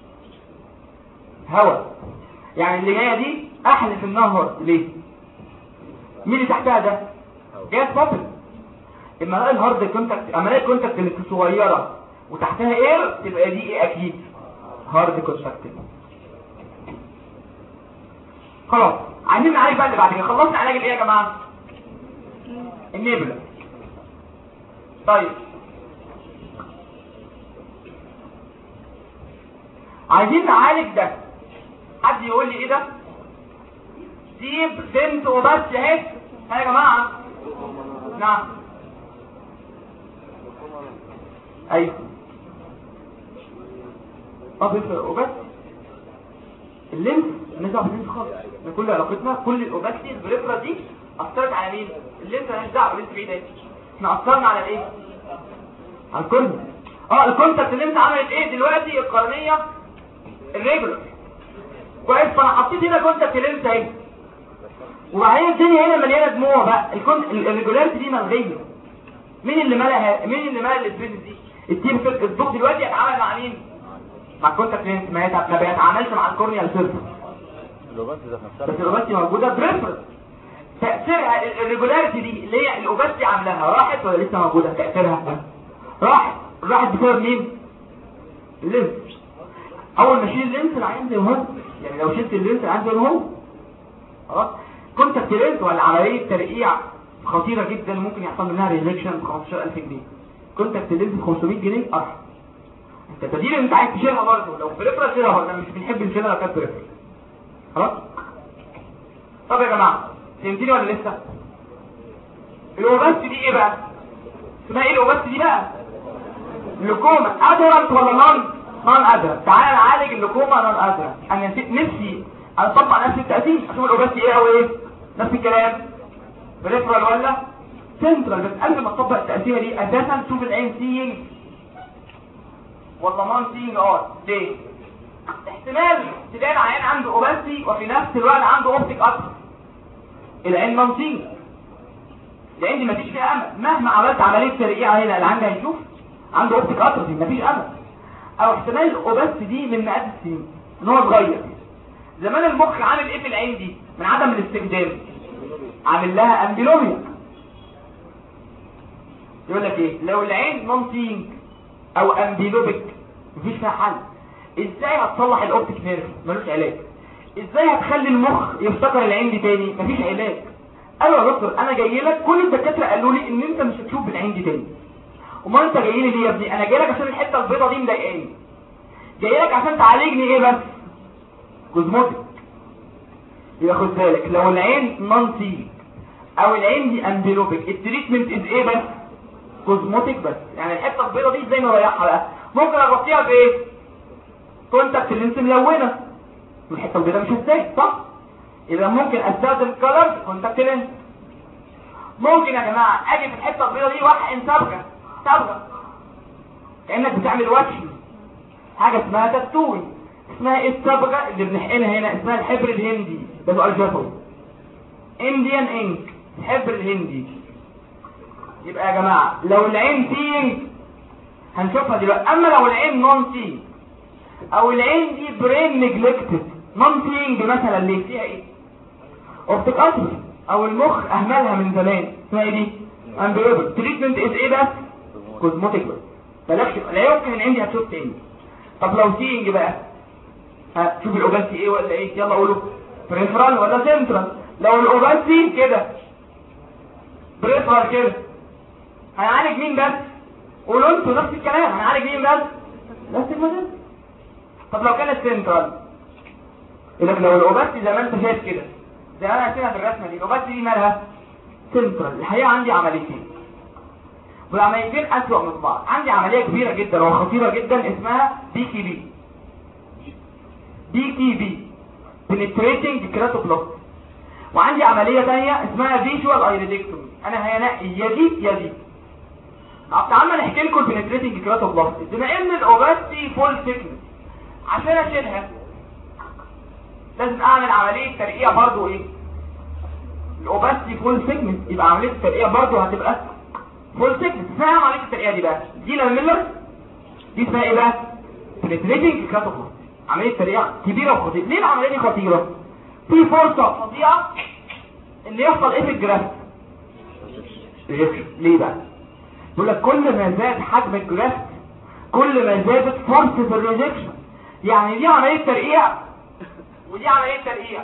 هواء. يعني اللي جايه دي احلف انها هارد. ليه؟ مين اللي تحتها ده؟ جايه بابل. اما الاقي الهارد كونتاكت، اما الاقي الكونتاكت اللي صغيره وتحتها اير، تبقى دي ايه؟ اكيد هارد كونتاكت. خلاص عايزين نعالج بقى اللي بعد كده. خلصنا علاج الايه يا جماعه؟ النبله. طيب عايزين نعالج ده. حد يقول لي ايه ده؟ ديب سنت وبس اهي. ها يا جماعه؟ نعم. ايوه طب وبس اللينس نزع باللينس خالص. من كل علاقتنا كل الاوباستي البريفرا دي اثرت على مين؟ اللينس مالهاش دعوه باللينس بعيد اهي. احنا اثرنا على الايه؟ على الكورنيا. اه الكونتاكت اللينس عملت ايه دلوقتي؟ القرنيه الريجولار كويس. فانا حطيت هنا كونتاكت لينس اهي، وبعدين الدنيا هنا مليانه دموع بقى. الريجولاريتي دي ملغيه. مين اللي مالها؟ مين اللي مال السبيس دي؟ التيم في الضوء دلوقتي هيتعامل مع مين؟ مع الكونتاكت لينس. ما ما بيتعاملش مع الكورنيا السيرفس. بس الاوباستي موجوده بريفرنس. تاثيرها الريجولاريتي دي اللي هي الاوباستي عاملاها راحت ولا لسه موجوده؟ تاثيرها راحت. راحت بسبب مين؟ اللينس. اول ما اشيل اللينس العين زي ما هو، يعني لو شلت اللينس العين زي ما هو خلاص. كونتاكت لينس ولا عمليه ترقيع خطيره جدا ممكن يحصل منها ريجكشن ب خمستاشر ألف جنيه. كونتاكت لينس ب خمسمية جنيه ارحم. انت بديل انت عايز تشيلها برضه. لو بريفرال شيلها، ولا مش بنحب نشيلها لو كانت بريفرال خلاص. طب يا جماعه فهمتني ولا لسه؟ الاوباستي دي ايه بقى؟ اسمها ايه الاوباستي دي بقى؟ لوكوما. ادرنت ولا نون؟ نون ادرنت. تعالى نعالج اللوكوما نون ادرنت. انا نفسي اطبق نفس التقسيم اشوف الاوباستي ايه او ايه. نفس الكلام بريفرال ولا سنترال. بس قبل ما تطبق التقسيمه دي اساسا تشوف العين سينج ولا نون سينج. اه ليه؟ احتمال تلاقي العيان عنده اوباستي وفي نفس الوقت عنده اوبتيك اكتر. العين نون سينج، العين دي مفيش فيها امل مهما عملت عمليه ترقيع هنا العين ده هيشوف عنده اوبتيك اكتر، دي مفيش امل. او احتمال الاوباستي دي من مئات السنين ان هو اتغير. زمان المخ عامل ايه في العين دي من عدم الاستخدام؟ عامل لها امبلوميا. يقول لك ايه؟ لو العين نون سينج او امبيلوبيك مفيش فيها حل. ازاي هتصلح الاوبتيك نيرف؟ ملوش علاج. ازاي هتخلي المخ يفتكر العين دي تاني؟ مفيش علاج. قالوا يا دكتور انا جاي لك، كل الدكاتره قالوا لي ان انت مش هتشوف بالعين دي تاني. امال انت جاي لي ليه يا ابني؟ انا جاي لك عشان الحته البيضاء دي مضايقاني. جاي لك عشان تعالجني ايه بس؟ كوزموتيك. يبقى خد بالك لو العين نون سينج او العين دي امبيلوبيك التريتمنت از ايه بس؟ كوزموتيك بس. يعني الحته البيضاء دي ازاي نريحها بقى؟ ممكن اغطيها بايه؟ كونتاكت لينس ملونه. الحته البيضاء مش ازاي صح؟ يبقى ممكن استخدم كلر كونتاكت لينس. ممكن يا جماعه اجي في الحته البيضاء دي واحقن صبغه صبغه كانك بتعمل وش حاجه اسمها تاتوي. اسمها ايه الصبغه اللي بنحقنها هنا؟ اسمها الحبر الهندي. ده سؤال شفوي. انديان انك، الحبر الهندي. يبقى يا جماعه لو العين سينج هنشوفها دلوقتي. اما لو العين نون سينج او العين دي برين نيجلكتد نون سينج مثلا اللي فيها ايه؟ اوبتيك اتروفي او المخ اهملها من زمان. اسمها ايه دي؟ امبيلوبيك. تريتمنت از ايه بس؟ كوزموتيك بس. بلاش لا يمكن العين دي هتشوف تاني. طب لو سينج بقى ها شوف الاوباستي ايه ولا ايه؟ يلا قولوا بريفرال ولا سنترال. لو الاوباستي كده بريفرال كده هنعالج مين بس؟ قولوا انتوا نفس الكلام. هنعالج مين بس؟ نفس المدى. طب لو كانت سنترال يقول لك لو الاوباستي زي ما انت شايف كده زي ما انا هسيبها في الرسمه دي، الاوباستي دي مالها؟ سنترال. الحقيقه عندي عمليتين والعمليتين اسوأ من بعض. عندي عمليه كبيره جدا وخطيره جدا اسمها بي كي بي بي كي بي بنتريتنج كراتوبلاست. وعندي عمليه ثانيه اسمها فيجوال ايريدكتومي. انا هنقي يا دي يا دي. تعالوا نحكي لكم البنتريتنج كراتوبلاست. بما ان الاوباستي فول ثيكنس عشان اشيلها لازم اعمل عمليه ترقيع برضو. ايه الاوباستي فول ثيكنس يبقى عمليه الترقيع برضو هتبقى فول ثيكنس. اسمها عمليه الترقيع دي بقى دي لاميلر. دي اسمها ايه بقى؟ بنتريتنج كراتوبلاست. عمليه ترقيع كبيره وخطيره. ليه العمليه دي خطيره؟ في فرصه فظيعه ان يحصل ايه في الجرافت؟ ليه بقى؟ بيقول لك كل ما زاد حجم الجرافت كل ما زادت فرصه الريجكشن. يعني دي عمليه ترقيع ودي عمليه ترقيع.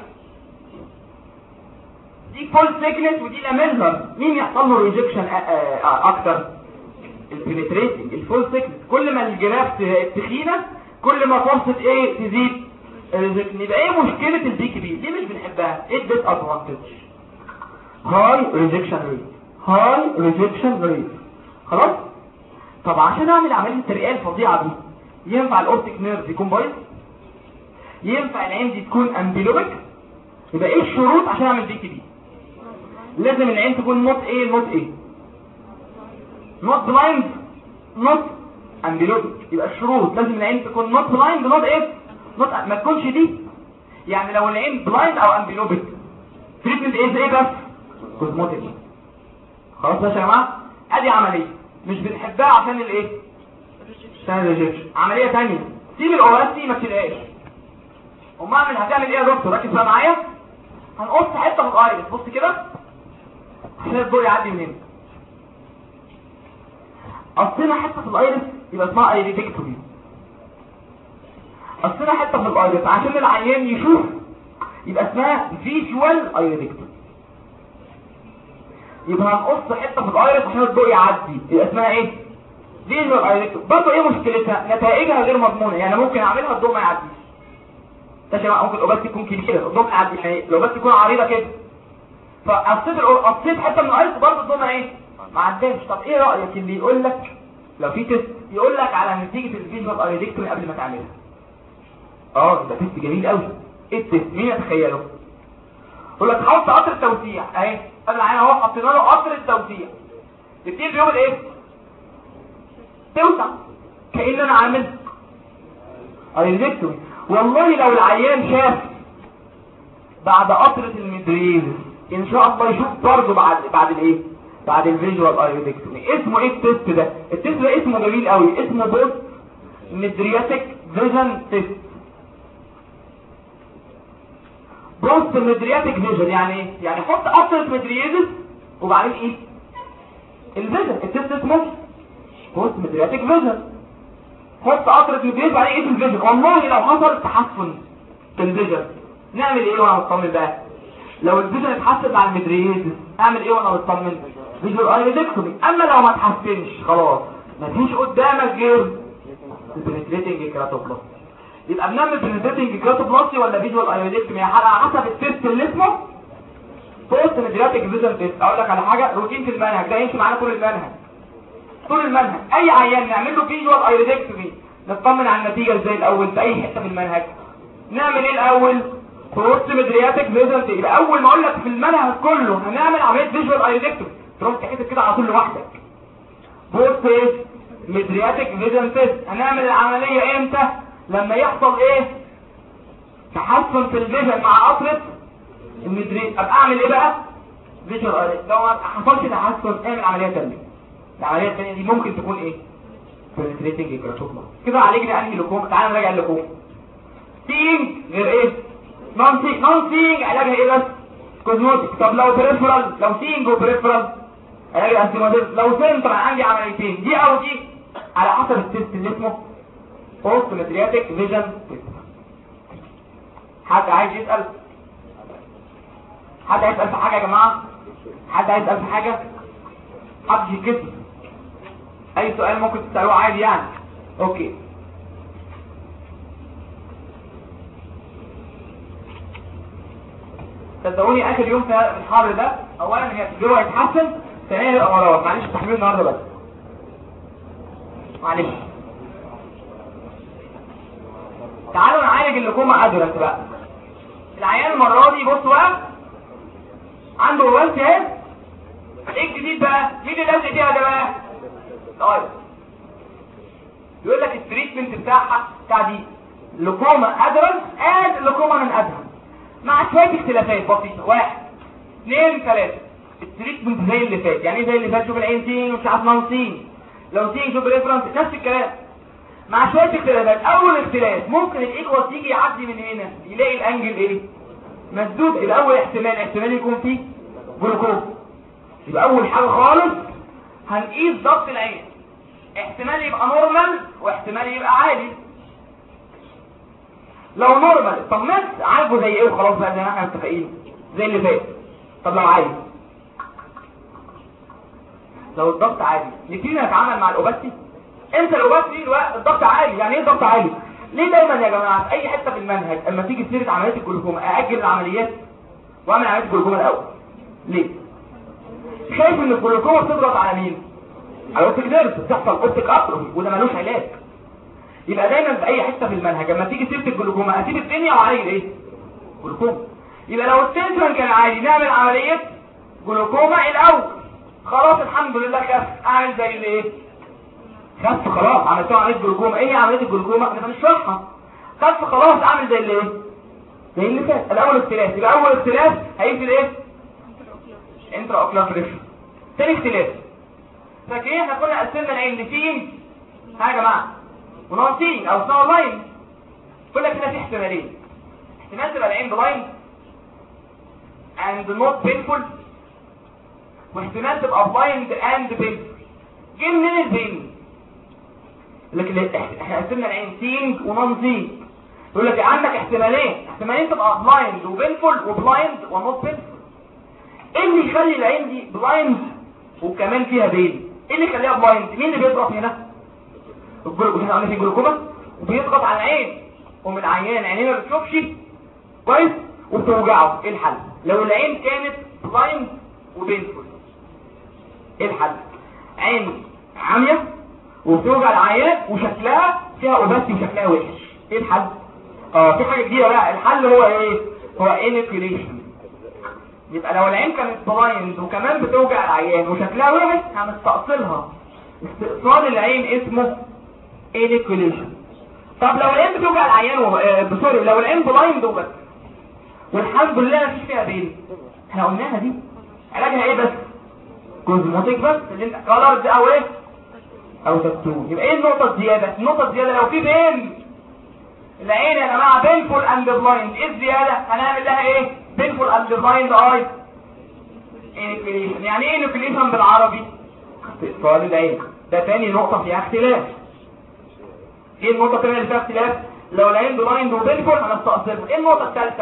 دي فول ثيكنس ودي لاميلر. مين يحصل له ريجكشن اكتر؟ البنتريتنج الفول ثيكنس. كل ما الجرافت تخينه كل ما فرصه ايه تزيد الريجكشن. يبقى ايه مشكله البي كي بي دي؟ مش بنحبها. ايه الديس ادفانتج؟ هاي ريجكشن ريت هاي ريجكشن ريت. خلاص. طب عشان اعمل عمليه الترقيع الفظيعه دي ينفع الاوبتيك نيرف يكون بايظ؟ ينفع العين دي تكون امبيلوبيك؟ يبقى ايه الشروط عشان اعمل بي كي بي؟ لازم العين تكون نوت ايه نوت ايه نوت بلايند نوت امبيلوبيك. يبقى الشروط لازم العين تكون نوت بلايند نوت ايه نوت ما تكونش دي. يعني لو العين بلايند او امبيلوبيك تريتمنت ايه ايه بس؟ كوزموتيك. خلاص يا جماعه ادي عمليه مش بنحبها عشان الايه؟ عشان الريجكشن. عمليه ثانيه سيب الاوباستي ما تشيلهاش. امال اعمل هتعمل ايه يا دكتور؟ ركز بقى معايا. هنقص حته من الايرس. بص كده عشان الضوء يعدي من هنا. قصينا حته في الايرس يبقى اسمها ايريدكتومي. قصينا حته في الايرس عشان العيان يشوف يبقى اسمها فيجوال ايريدكتومي. يبقى هنقص حته في الايرس عشان الضوء يعدي يبقى اسمها ايه؟ فيجوال ايريدكتومي. برضه ايه مشكلتها؟ نتائجها غير مضمونه. يعني ممكن اعملها الضوء ما يعديش. تشبع ممكن الاوباستي تكون كبيره الضوء يعدي. يعني الاوباستي تكون عريضه كده فقصيت قصيت حته من الايرس برضه الضوء ما ايه ما عداش. طب ايه رايك اللي يقول لك لو في تيست يقول لك على نتيجه الفيجوال ايريدكتومي قبل ما تعملها؟ اه ده تيست جميل قوي. ايه التيست؟ مين يتخيله؟ يقول لك حط قطر التوسيع اهي، انا معايا اهو حطينا له قطر التوسيع، تبتدي بيقول ايه؟ توسع كأن انا عامل ايريدكتومي. والله لو العيان شاف بعد قطرة المدريز ان شاء الله يشوف برضه بعد بعد الايه؟ بعد الفيجوال ايريدكتومي. اسمه ايه التيست ده؟ التيست ده اسمه جميل قوي، اسمه بوست مدرياتيك فيجن تيست. بوست مدرياتيك فيجن يعني ايه؟ يعني حط قطرة مدريزس وبعدين ايه؟ الفيجن. التيست اسمه بوست مدرياتيك فيجن. حط قطرة مدريزس وبعدين ايه؟ الفيجن. والله لو حصل تحسن في الفيجن نعمل ايه وانا مطمن بقى؟ لو الفيجن اتحسن مع المدريزس اعمل ايه وانا مطمن؟ فيجوال ايريدكتومي. اما لو ما اتحسنش خلاص مفيش قدامك غير البنتريتنج كيراتوبلاستي. يبقى بنعمل بنتريتنج كيراتوبلاستي ولا فيجوال ايريدكتومي على حسب التيست اللي اسمه بوست مدرياتيك فيجن تيست. اقول لك على حاجه روتين في المنهج ده يمشي معانا طول المنهج. طول المنهج اي عيان نعمل له فيجوال ايريدكتومي نطمن على النتيجه ازاي الاول في اي حته في المنهج؟ نعمل ايه الاول؟ بوست مدرياتيك فيجن تيست. يبقى اول ما اقول لك في المنهج كله هنعمل عمليه فيجوال ايريدكتومي تروح تحسب كده على طول لوحدك بوست مدرياتيك فيجن تيست. هنعمل العمليه امتى؟ لما يحصل ايه؟ تحسن في الفيجن مع قطره المدريد. ابقى اعمل ايه بقى؟ فيجوال ايريدكتومي. لو ما حصلش تحسن اعمل عمليه ثانيه. العمليه الثانيه دي ممكن تكون ايه؟ بنتريتنج كيراتوبلاستي. كده عالجنا انهي لوكوما؟ تعالى نراجع اللوكوما. سينج غير ايه؟ نون سينج. نون سينج علاجها ايه بس؟ كوزموتيك. طب لو بريفرال، لو سينج وبريفرال علاج الانتيماتيز. لو سنتر عندي عمليتين دي او دي على حسب التيست اللي اسمه بوست مدرياتيك فيجن تيست. حد عايز يسال؟ حد عايز يسال في حاجه يا جماعه؟ حد عايز يسال في حاجه؟ حد يكتب اي سؤال ممكن تسالوه عادي يعني. اوكي صدقوني اخر يوم في الحر ده اولا هي الجو هيتحسن، ثانيا هيبقى مرض. معلش التحميل النهارده بس معلش. تعالوا نعالج اللوكوما ادرنت بقى. العيان المره دي بصوا بقى عنده روانسي اهي. ايه الجديد بقى؟ مين اللي لازق فيها ده بقى؟ طيب يقول لك التريتمنت بتاعها بتاع دي لوكوما ادرنت اد لوكوما من ادرنت مع شويه اختلافات بسيطه. واحد اثنين ثلاثه. التريتمنت زي اللي فات. يعني ايه زي اللي فات؟ شوف العين سين ومش عارف نون سين. لو سين شوف ريفرنس نفس الكلام مع شويه اختلافات. اول اختلاف ممكن الايكوال تيجي يعدي من هنا يلاقي الانجل ايه؟ مسدود. يبقى اول احتمال احتمال يكون فيه جلوكوما. يبقى اول حاجه خالص هنقيس ضغط العين. احتمال يبقى نورمال واحتمال يبقى عالي. لو نورمال طب ناس عارفه زي ايه وخلاص بقى زي ما احنا متفقين زي اللي فات. طب لو عالي، لو الضغط عالي نبتدي نتعامل مع الاوباستي. انت الاوباستي الوقت الضغط عالي. يعني ايه الضغط عالي؟ ليه دايما يا جماعه في اي حته في المنهج اما تيجي سيره عمليات الجلوكوما ااجل العمليات واعمل عمليات الجلوكوما الاول؟ ليه؟ شايف ان الجلوكوما بتضغط على مين؟ على الاوبتيك نيرف، بتحصل اوبتيك اتروفي وده ملوش علاج. يبقى دايما في اي حته في المنهج لما تيجي سيره الجلوكوما اسيب الدنيا وعالج ايه؟ جلوكوما. يبقى لو التنشن كان عالي نعمل عمليه جلوكوما الاول. خلاص الحمد لله خف، اعمل زي اللي ايه؟ خف خلاص عملتها عمليه جلوكوما. ايه هي عمليه الجلوكوما؟ انا مش شرحها. خف خلاص اعمل زي اللي ايه؟ زي اللي فات. الاول اختلاف. يبقى اول اختلاف هيقفل ايه؟ انترا اوكلار بريشر. ثاني اختلاف فاكرين احنا كنا قسمنا العين لسين ها يا جماعه ونون سين او سنو لاين. كنا كده في احتمالين. احتمال تبقى العين بلايند and not painful واحتمال تبقى بلايند and painful. جه منين البين؟ لكن احنا قسمنا العين سين ونون سين. يقول لك عندك احتمالين. احتمالين تبقى بلايند وبينفول وبلايند ونوت بينفول. ايه اللي يخلي العين دي بلايند وكمان فيها بين؟ ايه اللي يخليها بلايند؟ مين اللي بيضغط هنا؟ الجلوكوما. احنا قلنا في جلوكوما وبيضغط على العين ومن عيان عينيه ما بتشوفش كويس وبتوجعه. ايه الحل؟ لو العين كانت بلايند وبينفول ايه الحل؟ عين عاميه وبتوجع العيان وشكلها فيها اوباستي وشكلها وحش، ايه الحل؟ اه في حاجه جديده بقى، الحل هو ايه؟ هو انيكيوليشن. يبقى لو العين كانت بلايند وكمان بتوجع العيان وشكلها وحش هنستأصلها. استئصال العين اسمه انيكيوليشن. طب لو العين بتوجع العيان و... آه سوري لو العين بلايند وبس والحمد لله مفيش فيها بين، احنا قلناها دي علاجها ايه بس؟ كوزموتيك بس اللي انت كلرز او ايه؟ او تاتو. يبقى ايه النقطه الزياده؟ النقطه الزياده لو في بين العين يا جماعه بينفول اند بلايند، ايه الزياده؟ هنعمل لها ايه؟ بينفول اند بلايند اي انيكيوليشن. يعني ايه انيكيوليشن بالعربي؟ استئصال العين. ده تاني نقطه فيها اختلاف. ايه النقطه الثانيه اللي فيها اختلاف؟ لو العين بلايند وبينفول هنستأصلها. ايه النقطه الثالثه؟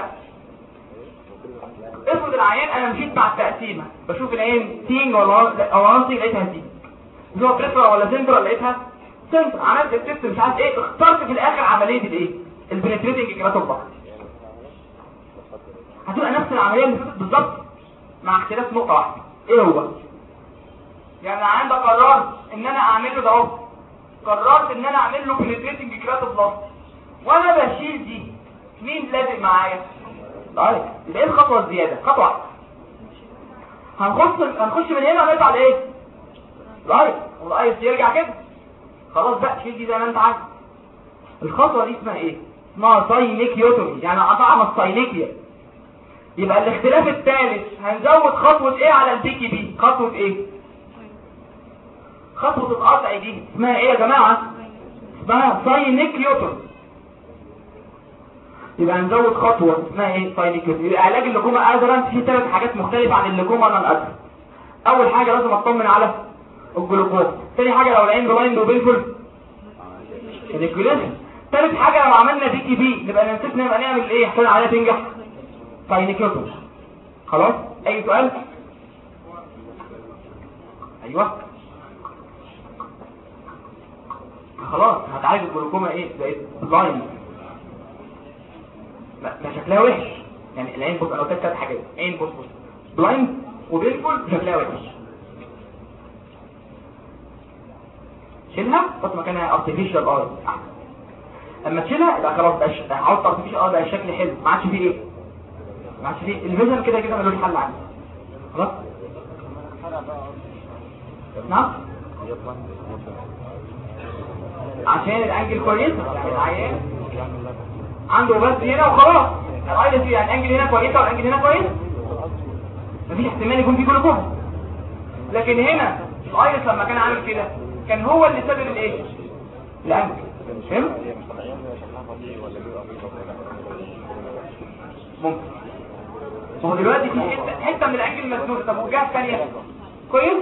افرض العيان انا مشيت مع التقسيمه بشوف العين تينج ولا او نصي لقيتها تينج، هو بريفرال ولا سنترال لقيتها سنتر، عملت التست مش عارف ايه، اخترت في الاخر عمليه الايه؟ البنتريتنج كيراتوبلاستي. هتبقى نفس العمليه اللي فاتت بالظبط مع اختلاف نقطه واحده. ايه هو؟ يعني العيان ده قررت ان انا اعمل له ده اهو، قررت ان انا اعمل له بنتريتنج كيراتوبلاستي وانا بشيل دي، مين لازق معايا؟ طيب يبقى ايه الخطوه الزياده؟ خطوه واحده. هنخش هنخش من هنا ونرجع لايه؟ الايس، والايس يرجع كده خلاص بقى شيل دي زي ما انت عايز. الخطوه دي اسمها ايه؟ اسمها ساينيكيوتومي، يعني قطعنا الساينيكيا. يبقى الاختلاف الثالث هنزود خطوه ايه على البيكي بي؟ خطوه ايه؟ خطوه القطع دي اسمها ايه يا جماعه؟ اسمها ساينيكيوتومي. يبقى هنزود خطوه اسمها ايه؟ ساينيكيوتومي. يبقى علاج الليكوما ادرانت فيه ثلاث حاجات مختلفه عن الليكوما نون ادرانت. اول حاجه لازم اطمن على الجلوكوز، ثاني حاجه لو العين بلايند وبينفول انيكيوليشن، ثالث حاجه لو عملنا بي كي بي نبقى نسيت نبقى نعمل ايه عشان العمليه تنجح؟ ساينيكيوتومي. خلاص؟ اي سؤال؟ ايوه خلاص هتعالج الجلوكوما ايه؟ بقت بلايند، ما شكلها وحش، يعني العين بص انا قلت لك ثلاث حاجات، عين بص بص بلايند وبينفول شكلها وحش، شيلها حط مكانها ارتفيشال اي احسن. اما تشيلها يبقى خلاص بقى عاوز ارتفيشال اي بقى الشكل حلو، ما عادش فيه ايه؟ ما عادش فيه الفيجن كده كده ملوش حل عنه. خلاص؟ نعم؟ عشان الانجل كويسه، يعني العيان عنده بس هنا وخلاص، الايلس يعني الانجل هنا كويسه والانجل هنا كويس، مفيش احتمال يكون فيه جلوكوما. لكن هنا الايلس لما كان عامل كده كان هو اللي سبب الايه؟ الانجل. فهمت؟ ممكن. هو دلوقتي في حته حته من الانجل مسدود، طب والجهه الثانيه كويس؟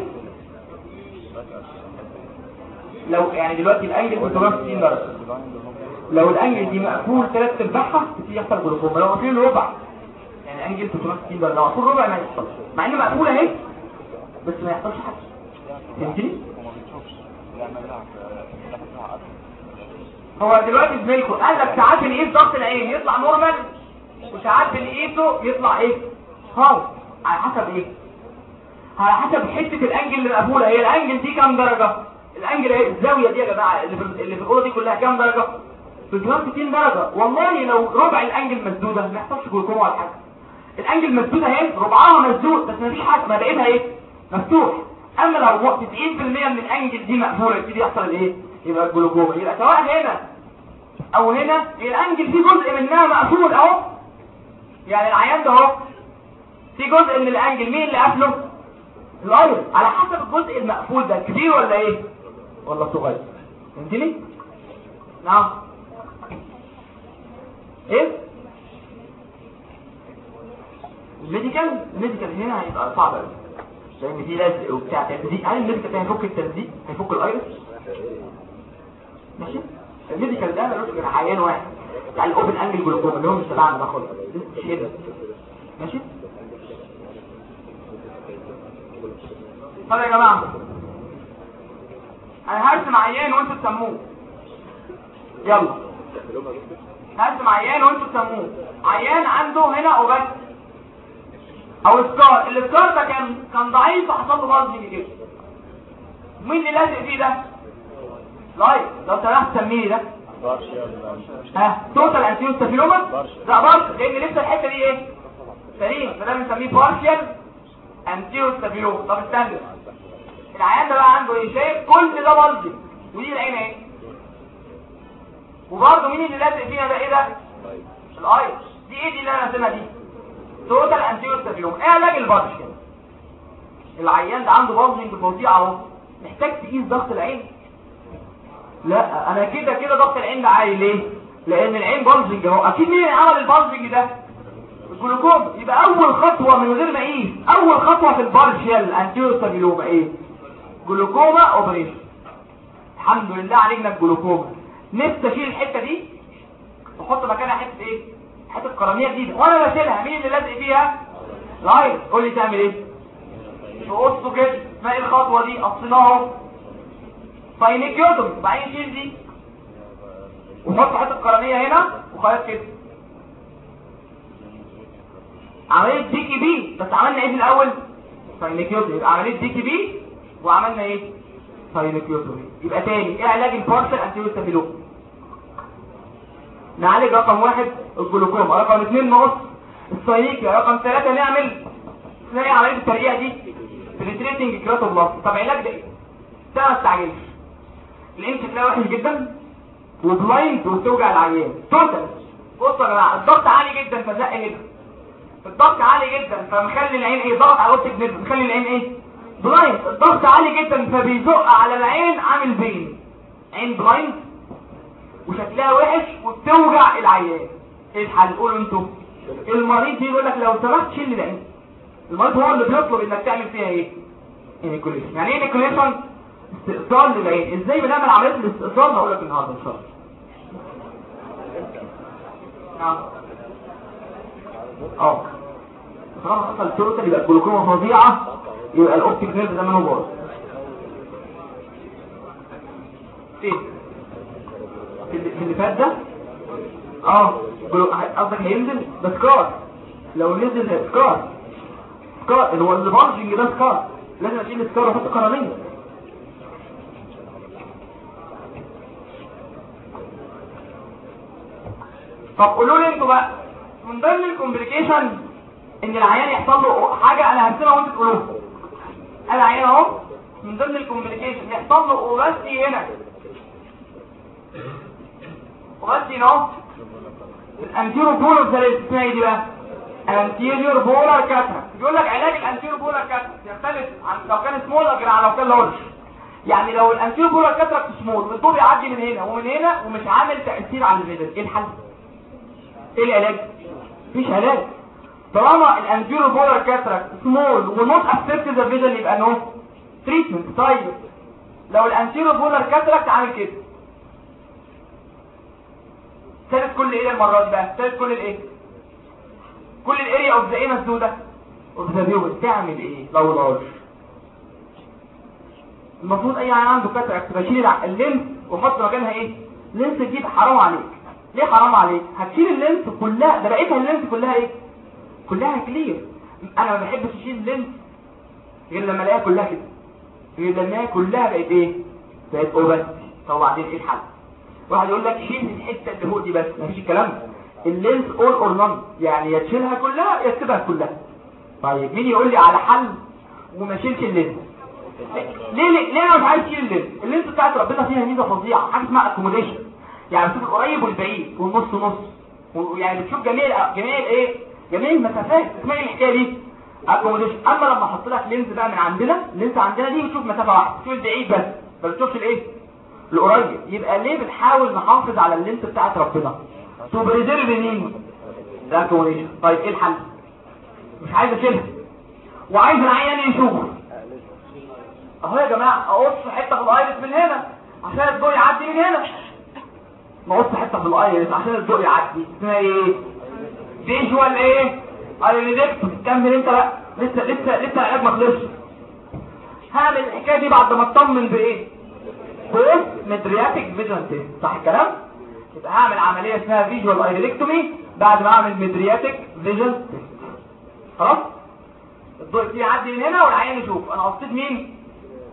لو يعني دلوقتي الانجل ثلاثمية وستين درجه، لو الانجل دي مقفول ثلاث ارباعها بتيجي يحصل جلوكوما، لو مقفول ربع يعني انجل ثلاثمية وستين درجه لو مقفول ربع ما يحصلش، مع انه مقفول اهي بس ما يحصلش حاجه. فهمتني؟ هو دلوقتي زميلكم قال لك ساعات بنقيس ضغط العين يطلع نورمال وساعات بنقيسه يطلع ايه؟ هاو على حسب ايه؟ على حسب حته الانجل اللي مقفوله. هي الانجل دي كام درجه؟ الانجل ايه؟ الزاويه دي يا جماعه اللي في اللي في الاوضه دي كلها كام درجه؟ ثلاثمية وستين درجه. والله لو ربع الانجل مسدوده ما يحصلش جلوكوما ولا حاجه. الانجل مسدوده اهي ربعها مسدود بس ما فيش حاجه، ما بقيتها ايه؟ مفتوح. اما لو تسعين بالمية من الانجل دي مقفوله يبتدي يحصل الايه؟ يبقى الجلوكوما. يبقى سواء هنا او هنا الانجل في جزء منها مقفول اهو، يعني العيان ده اهو في جزء من الانجل مين اللي قافله؟ الايرس، على حسب الجزء المقفول ده كبير ولا ايه؟ ولا صغير. فهمتني؟ نعم. ايه؟ الميديكال الميديكال هنا هيبقى صعب قوي لان دي لازق وبتاع تلزيق. هل الميديكال هيفك التلزيق؟ هيفك الايرس؟ ماشي؟ الميديكال ده ملوش غير عيان واحد يعني الاوبن انجل جلوكوما اللي هو مش تبعنا ده خالص، مش هنا. ماشي؟ طب يا جماعه انا هرسم عيان وانتوا تسموه. يلا هرسم عيان وانتوا تسموه. عيان عنده هنا اوباك او سكار، السكار ده كان كان ضعيف وحصل له بلجنج كده مين اللي لازق فيه ده؟ لايت. لو سمحت سميه ده ها توتال انتيريور ستافيلوما. لا بارشل، لان لسه الحته دي ايه سليم، فده بنسميه بارشل انتيريور ستافيلوما. طب استنى، العيان ده بقى عنده ايه؟ شايف كل ده بلجي ودي العين اهي، وبرده مين اللي لازق فيها ده؟ ايه ده؟ الايس. دي ايه دي اللي انا راسمها دي؟ توتال انتيريور ستافيلوما. ايه علاج البارشل؟ العيان ده عنده بلجنج فظيع اهو، محتاج تقيس ضغط العين؟ لا، انا كده كده ضغط العين ده عالي. ليه؟ لان العين بلجنج اهو. اكيد مين اللي عمل البلجنج ده؟ الجلوكوما. يبقى اول خطوه من غير ما اقيس، اول خطوه في البارشل انتيريور ستافيلوما ايه؟ جلوكوما اوبريشن. الحمد لله علينا الجلوكوما. نفسي اشيل الحته دي واحط مكانها حته ايه؟ حته قرنيه جديده، وانا بشيلها مين اللي لازق فيها؟ لايت. قول لي تعمل ايه؟ تقصه كده. اسمها ايه الخطوه دي؟ قصيناها فاينيكيوتومي. وبعدين شيل دي وحط حته قرنيه هنا وخلاص كده. عمليه دي كي بي. بس عملنا ايه في الاول؟ فاينيكيوتومي. يبقى عمليه دي كي بي وعملنا ايه؟ فاينيكيوتومي. يبقى تاني ايه علاج البارشل انتيريور ستافيلوما؟ نعالج رقم واحد الجلوكوما، رقم اثنين نقص الساينيكيا، رقم ثلاثة نعمل اسمها ايه عمليه الترقيع دي؟ بريتريتنج كراتوبلاست. طب علاج ده ايه؟ ده ما تستعجلش. الانت تلاقي وحش جدا وبلايند وتوجع العيان توتال. بصوا يا جماعه، الضغط عالي جدا فزق هنا، الضغط عالي جدا فمخلي العين ايه؟ ضغط على اوبتيك نيرف، مخلي العين ايه؟ بلايند. الضغط عالي جدا فبيزق على العين، عامل بين عين بلايند وشكلها وحش وبتوجع العيان. ايه الحل؟ قولوا انتوا. المريض يقول لك لو سمحت شيل لي العين. المريض هو اللي بيطلب انك تعمل فيها ايه؟ انيكوليشن. يعني ايه انيكوليشن؟ استئصال للعين. ازاي بنعمل عمليه الاستئصال؟ هقول لك النهارده ان شاء الله. نعم اه طالما حصل توتال يبقى الجلوكوما فظيعه، يبقى الاوبتيك نيرف زمانه باظ. ايه في اللي فات ده؟ اه قصدك هينزل ده سكار. لو نزل ده سكار، سكار اللي هو اللي بارجنج ده سكار، لازم اشيل السكار واحط قرنيه. طب قولوا لي انتوا بقى، من ضمن الكومبليكيشن ان العيان يحصل له حاجه انا هرسمها وانتوا تقولوها. العيان اهو من ضمن الكومبليكيشن يحصل له اوباستي هنا، اوباستي اهو الانتيريور بولار زي اسمها ايه دي بقى؟ انتيريور بولار كاتراكت. بيقول لك علاج الانتيريور بولار كاتراكت يختلف عن لو كان سمول غير عن لو كان لارج. يعني لو الانتيريور بولار كاتراكت سمول الضوء يعدي من هنا ومن هنا ومش عامل تاثير على الفيجن، ايه الحل؟ ايه العلاج؟ مفيش علاج. طالما الانتيريور بولار كاتراكت سمول ونوت افكت ذا فيجن يبقى نو تريتمنت. طيب لو الانتيريور بولار كاتراكت عامل كده، ثالث كل ايه المره دي بقى؟ ثالث كل الايه؟ كل الاريا اوف ذا ايه مسدوده اوف ذا فيو. تعمل ايه لو لارج؟ المفروض اي عيان عنده كاتراكت بشيل اللينس واحط مكانها ايه؟ لينس جديد. حرام عليك. ليه حرام عليك؟ هتشيل اللينس كلها، ده بقيتها اللينس كلها ايه؟ كلها كلير. انا ما بحبش اشيل اللينس غير لما الاقيها كلها كده، غير لما الاقيها كلها بقت ايه؟ بقت اوباستي. طب وبعدين ايه الحل؟ واحد يقول لك شيل الحته اللي فوق دي بس، مفيش الكلام ده. اللينس اول اور نون، يعني يا تشيلها كلها يا تسيبها كلها. طيب مين يقول لي على حل وما شيلش اللينس؟ ليه ليه, ليه انا مش عايز اشيل اللينس؟ اللينس بتاعت ربنا فيها ميزه فظيعه، حاجه اسمها اكوموديشن، يعني بتشوف القريب والبعيد والنص نص، ويعني بتشوف جميع جميع الايه؟ جميع المسافات. اسمها ايه الحكايه دي؟ اكوموديشن. اما لما احط لك لينس بقى من عندنا، اللينس عندنا دي بتشوف مسافه واحده، بتشوف البعيد بس ما بتشوفش الايه؟ القريب. يبقى ليه بنحاول نحافظ على اللينس بتاعت ربنا؟ تو بريزيرف مين؟ ده اكوموديشن. طيب ايه الحل؟ مش عايز اشيلها وعايز العيان يشوف. اهو يا جماعه اقص حته في الايرس من هنا عشان الضوء يعدي من هنا، نقص حته في الايرس عشان الضوء يعدي. اسمها ايه؟ فيجوال ايه؟ ايريدكتومي. كمل انت بقى، لسه لسه لسه العلاج ما خلصش. هعمل الحكايه دي بعد ما اطمن بايه؟ بوست ميدرياتيك فيجن تيست، صح الكلام؟ يبقى هعمل عمليه اسمها فيجوال ايريدكتومي بعد ما اعمل ميدرياتيك فيجن تيست. خلاص؟ الضوء يعدي من هنا والعيان يشوف. انا قصيت مين؟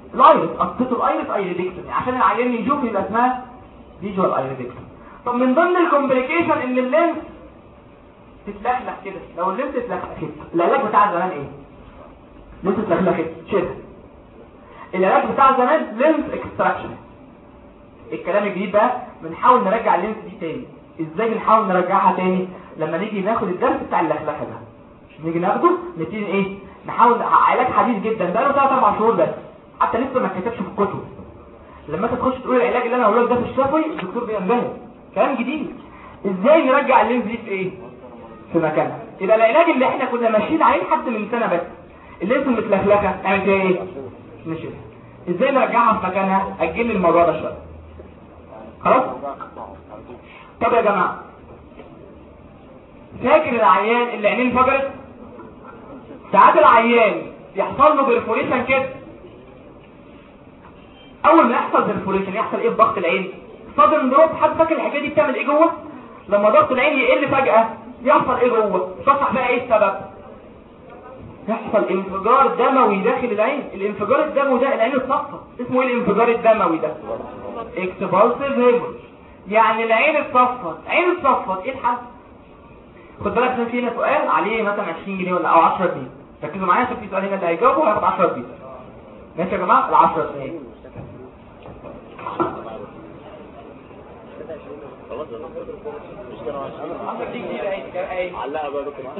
الايرس، قطته الايرس ايريدكتومي عشان العيان يشوف يبقى اسمها فيجوال ايريدكتومي. طب من ضمن الكومبليكيشن ان اللينس تتلخلخ كده. لو اللينس اتلخلخت العلاج بتاع زمان ايه؟ لينس اتلخلخت شده. العلاج بتاع زمان لينس اكستراكشن. الكلام الجديد بقى بنحاول نرجع اللينس دي تاني. ازاي بنحاول نرجعها تاني؟ لما نيجي ناخد الدرس بتاع اللخلخه ده نيجي ناخده نبتدي ايه؟ نحاول علاج حديث جدا بقى له ثلاث اربع شهور بس، حتى لسه ما اتكتبش في الكتب. لما انت تخش تقول العلاج اللي انا هقوله لك ده في الشفوي الدكتور بينبهر. كلام جديد. ازاي نرجع اللينس دي في ايه؟ في مكانها. يبقى العلاج اللي احنا كنا ماشيين عليه لحد من سنه بس اللينس متلخلخه نعمل فيها ايه؟ نشيلها. ازاي نرجعها في مكانها؟ اجل لي الموضوع ده شويه. خلاص؟ طب يا جماعه فاكر العيان اللي عينيه انفجرت؟ ساعات العيان يحصل له برفوريشن كده. اول ما يحصل برفوريشن يحصل ايه في ضغط العين؟ صدم دروب. حد فاكر الحكايه دي بتعمل ايه جوه؟ لما ضغط العين يقل فجاه يحصل ايه جوه؟ تصح بقى ايه السبب؟ يحصل انفجار دموي داخل العين. الانفجار الدموي ده العين اتصفت. اسمه ايه الانفجار الدموي ده؟ اكسبالسيف هيموريج. يعني العين اتصفت. عين اتصفت ايه الحل؟ خد بالك عشان في هنا سؤال عليه مثلا عشرين جنيه ولا او عشرة جنيه. ركزوا معايا عشان في سؤال هنا اللي هيجاوبه هياخد عشرة جنيه. ماشي يا جماعه؟ ال عشرة جنيه. خلاص يا دكتور مش كانوا عشرين دي جديده اهي. علقها بقى دكتور.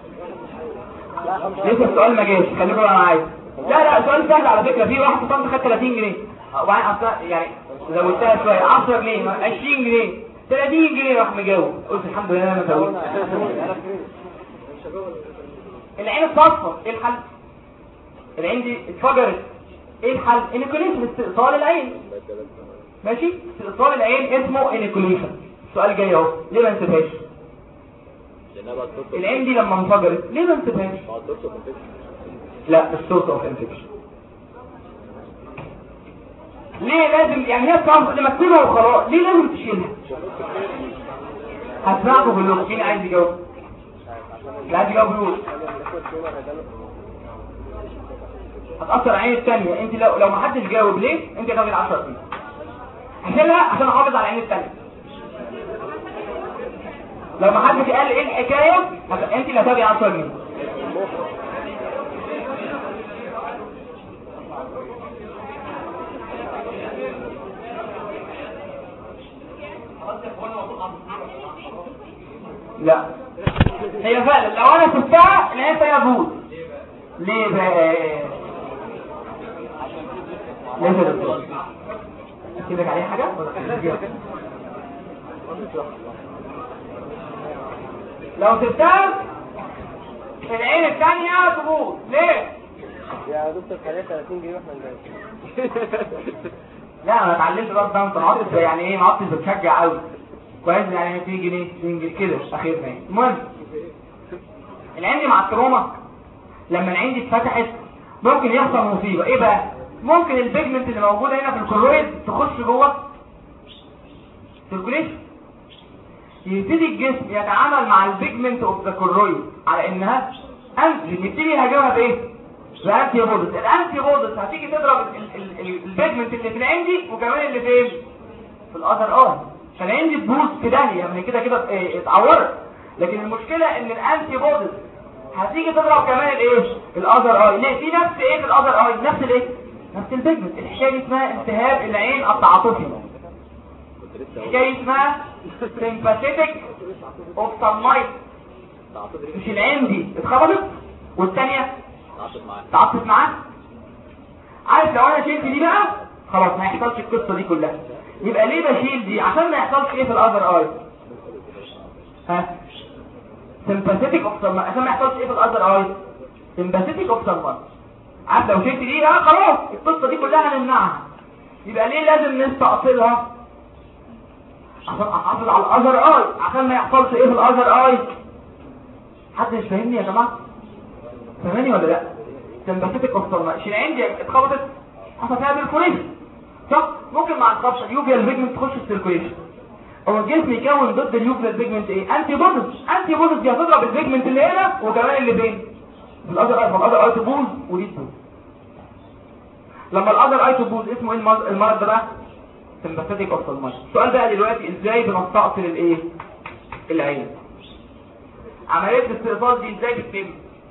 لسه السؤال ما جاش. خليكم معايا. لا لا سؤال سهل على فكره. في واحد صمت خد ثلاثين جنيه وبعدين اصلا يعني زودتها شويه عشرة جنيه عشرين جنيه ثلاثين جنيه راح مجاوب. قلت الحمد لله انا فوت. العين اتصفت. ايه الحل؟ العين دي اتفجرت. ايه الحل؟ انيكوليشن استئصال العين. ماشي؟ استئصال العين اسمه انيكوليشن. السؤال جاي اهو. ليه ما نسيبهاش؟ العين دي لما انفجرت ليه ما نسيبهاش؟ لا مش سورس اوف انفكشن. ليه لازم يعني هي صعبه لما تسيبها وخلاص؟ ليه لازم تشيلها؟ هسمعكم كلكم. مين عايز يجاوب؟ اللي عايز يجاوب يقول. هتأثر العين الثانية. انت لو لو ما حدش جاوب ليه؟ انت هتاخد عشرة جنيه. هشيلها عشان احافظ على العين الثانية. لو ما حدش قال ايه الحكاية انت اللي هتاخدي عشرة جنيه. لا هي فعلا لو انا سبتها العين الثانية تبوظ. ليه بقى؟ ليه يا دكتور؟ اكتبك عليه حاجة؟ لو سبتها العين الثانية تبوظ. ليه؟ يا دكتور خليها ثلاثين جنيه واحنا نجاي. لا انا اتعلمت بقى ده. انت ما عدتش يعني ايه ما عدتش بتشجع قوي. كويس يعني ميتين جنيه ميتين جنيه كده اخيرا يعني. المهم العين دي مع التروما لما العين دي اتفتحت ممكن يحصل مصيبة. ايه بقى؟ ممكن البيجمنت اللي موجودة هنا في الكرويد تخش جوه سيركوليشن. يبتدي الجسم يتعامل مع البيجمنت اوف ذا كرويد على انها انتي. يبتدي يهاجمها بايه؟ بانتي بودز. الانتي بودز هتيجي تضرب البيجمنت اللي في العين دي وكمان اللي فين؟ في الاذر اي. فالعين دي تبوظ في داهيه يعني كده كده اتعورت. لكن المشكله ان الانتي بودز هتيجي تضرب كمان الايه؟ الاذر اي. ليه؟ في نفس ايه في الاذر اي؟ نفس الايه؟ نفس البيجمنت. الحكايه دي اسمها التهاب العين التعاطفي. الحكايه اسمها sympathetic ophthalmitis. مش العين دي اتخبطت والثانيه تعاطفت معاه. عارف لو انا شلت دي بقى خلاص ما يحصلش القصه دي كلها. يبقى ليه بشيل دي؟ عشان ما يحصلش ايه في الاذر اي؟ ها sympathetic ophthalmitis. عشان ما يحصلش ايه في الاذر اي؟ sympathetic ophthalmitis. عارف لو شلت دي بقى خلاص القصه دي كلها هنمنعها. يبقى ليه لازم نستأصلها؟ عشان احافظ على الاذر اي عشان ما يحصلش ايه في الاذر اي. حد مش فاهمني يا جماعه؟ فاهماني ولا لا؟ سمباثيتك اوفتالمايتس. العين دي اتخبطت حصل فيها بالكوريشن صح؟ ممكن مع الخبشه اليوفيال بيجمنت تخش في السيركوليشن. هو الجسم يكون ضد اليوفيال بيجمنت ايه؟ انتي بودز. انتي بودز دي هتضرب البيجمنت اللي هنا وكمان اللي فين؟ في الاذر اي. فالاذر اي تبوظ ودي تبوظ. لما الاذر اي تبوظ اسمه ايه المرض ده بقى؟ سمباثيك اوفتالمايتس. السؤال بقى دلوقتي ازاي بنستأصل الايه؟ العين. عمليه الاستئصال دي ازاي بتتم؟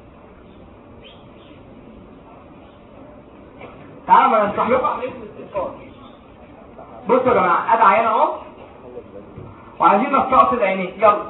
تعالوا نشرح لكم عمليه الاستئصال. بصوا يا جماعه ادي عينه اهو وعايزين نستأصل العينين. يلا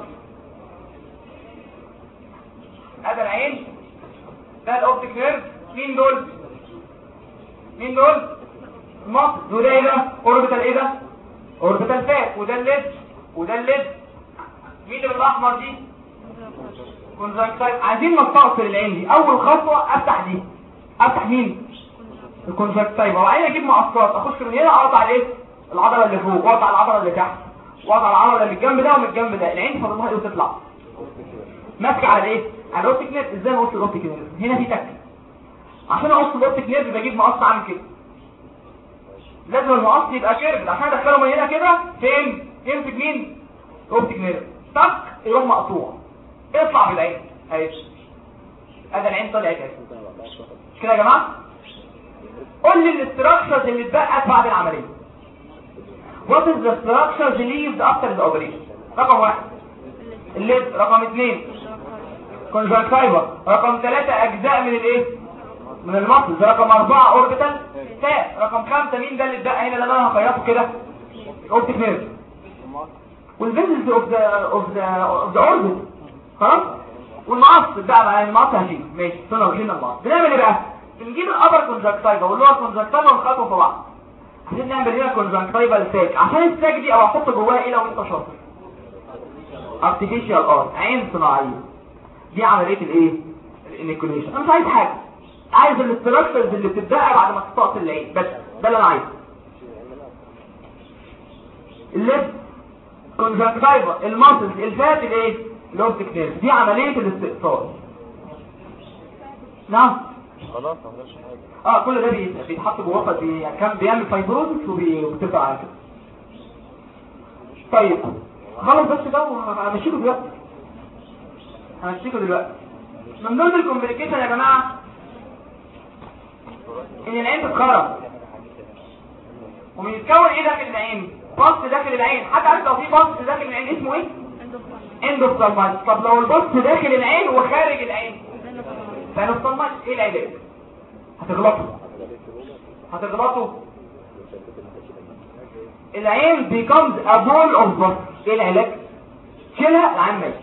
ادي العين، ده الاوبتيك نيرف. مين دول؟ مين دول؟ مصر. وده ايه ده؟ اوربيتال ايه ده؟ اوربيتال فات. وده الليد وده الليد. مين اللي بالاحمر دي؟ كونجكتيف. عايزين نستأصل العين دي. اول خطوه افتح دي. افتح مين؟ الكونجكتيف. وبعدين اجيب مقصات اخش من هنا اقطع الايه؟ العضله اللي فوق، واقطع العضله اللي تحت، واقطع العضله اللي من الجنب ده ومن الجنب ده. العين فاضل لها ايه وتطلع؟ ماسكه على ايه؟ على الاوبتيك نيرف. ازاي نقص الاوبتيك نيرف؟ هنا في تك. عشان اقص الاوبتيك نيرف بجيب مقص عامل كده. لازم المقص يبقى كيرف عشان ادخله من هنا كده. فين؟ يمسك مين؟ الاوبتيك نيرف. تك يروح مقطوع. اطلع بالعين اهي. ادي العين طلعت اهي. مش كده يا جماعه؟ قول لي الاستراكشرز اللي اتبقت بعد العمليه. What is the structure relieved after the operation؟ رقم واحد الليد. رقم اثنين كونجكتيفا. رقم ثلاثة اجزاء من الايه؟ من المصل. رقم اربعة اوربيتال فات. رقم خمسة مين ده اللي اتبقى هنا اللي انا هخيطه كده؟ اوبتيك نيرف والفيزلز اوف ذا اوف ذا اوف ذا اوربت. خلاص. والمقص بقى بقى المقص هشيله. ماشي استنى وشيلنا المقص. بنعمل ايه بقى؟ بنجيب الابر كونجكتيفا واللور كونجكتيفا ونخيطهم في بعض عشان نعمل هنا كونجكتيفا الساك. عشان الساك دي او احط جواها ايه لو انت شاطر؟ ارتفيشال ار، عين صناعيه. دي عمليه الايه؟ الانيكوليشن. انا مش عايز حاجه، عايز الاستراكشرز اللي بتتبقى بعد ما تستأصل العين بس. ده اللي انا عايزه. الليد كونجكتيفا الماسلز الفات الايه؟ الاوبتيك نيرف. دي عمليه الاستئصال. نعم خلاص ما فيش حاجه. اه كل ده بيتحط جوه بي... يعني كان بيعمل فايبروزس وبتبقى على كده. طيب خلاص بس ده همشيكوا دلوقتي. همشيكوا دلوقتي. من ضمن الكومبليكيشن يا جماعه ان العين تتخرب. ومن يتكون ايه داخل العين؟ بص داخل العين. حد عارف لو في بص داخل العين اسمه ايه؟ اندوفتالمايتس. طب لو البص داخل العين وخارج العين ساينوفتالمايتس. ايه العلاج؟ هتغلطوا هتغلطوا العين becomes a ball of pus. ايه العلاج؟ شيلها العين مات.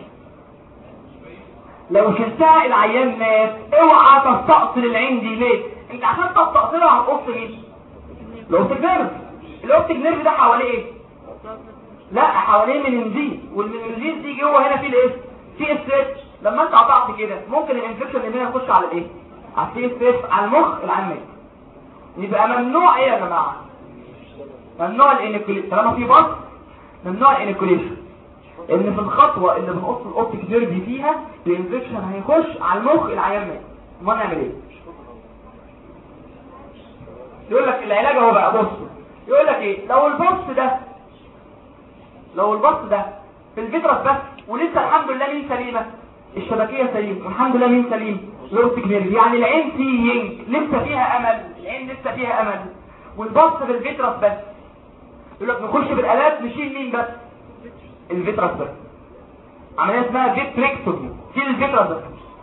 لو شلتها العيان مات. اوعى تستأصل العين دي. ليه؟ انت عشان تستأصلها هتقص مين؟ الاوبتيك نيرف. الاوبتيك نيرف ده حواليه ايه؟ لا حواليه مننزيل. والمننزيل دي جوه هنا فيه الايه؟ فيه السيت. لما انت قطعت كده ممكن الانفكشن اللي هنا يخش على الايه؟ على السي اس اف على المخ العام. يبقى ممنوع ايه يا جماعه؟ ممنوع الانيكوليشن. طالما في بص ممنوع الانيكوليشن. ان في الخطوه اللي بنقص الاوبتيك نيرف فيها الانفكشن هيخش على المخ العيان مات. امال نعمل ايه؟ يقول لك العلاج اهو بقى. بص يقول لك ايه؟ لو البص ده لو البص ده في الفيترس بس ولسه الحمد لله مين سليمه؟ الشبكيه سليمه والحمد لله مين سليم؟ الاوبتيك نيرف. يعني العين سينج لسه فيها امل. العين لسه فيها امل والبص في الفيترس بس. يقول لك نخش بالالات نشيل مين بس؟ الفيترس بس. عمليه اسمها فيتريكتومي. شيل الفيترس بس.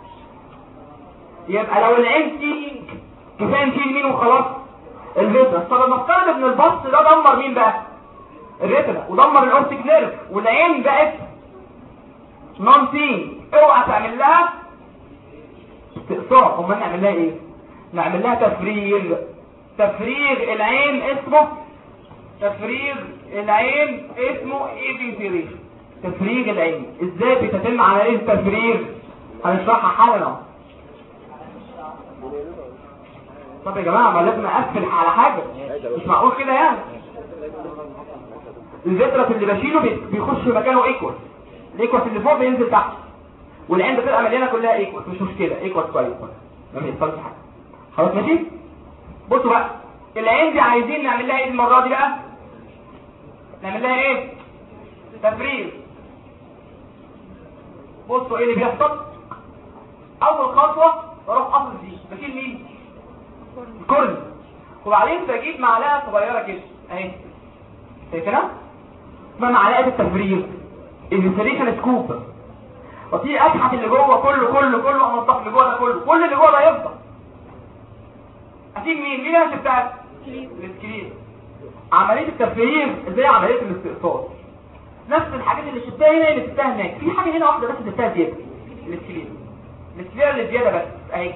يبقى لو العين سينج كفايه نشيل مين وخلاص؟ الفيترس. طب نفترض ان البص ده دمر مين بقى؟ الريتنا ودمر الاوبتيك نيرف والعين بقت نون سينج. اوعى تعمل لها استئصال. امال نعمل لها ايه؟ نعمل لها تفريغ. تفريغ العين اسمه تفريغ العين اسمه ايبيثيريشن. تفريغ العين. ازاي بتتم عمليه التفريغ؟ هنشرحها حالا. طب يا جماعه ما لازم اقفل على حاجه. مش معقول كده يعني. الفيترس اللي بشيله بيخش مكانه ايكوس. الايكوس اللي فوق بينزل تحت والعين بتبقى مليانه كلها ايكوس. مش مشكله ايكوس كويس ما بيحصلش حاجه. خلاص ماشي. بصوا بقى العين دي عايزين نعمل لها ايه المره دي بقى؟ نعمل لها ايه؟ تفريغ. بصوا ايه اللي بيحصل. اول خطوه بروح قصص دي بشيل مين؟ الكورنيا. وبعدين بجيب معلقه صغيره كده اهي كده اسمها معلقه التفريغ الانسليشن سكوب، وفي ابحث اللي جوه كله كله كله انضف اللي جوه ده كله، كل اللي جوه ده يفضل. اسيب مين مين اللي بتاع السكرين. عمليه التفريغ زي عمليه الاستئصال، نفس الحاجات اللي شفتها هنا اللي شفتها هناك، في حاجه هنا واحده بس شفتها زياده، السكرين السكرين اللي زياده بس اهي.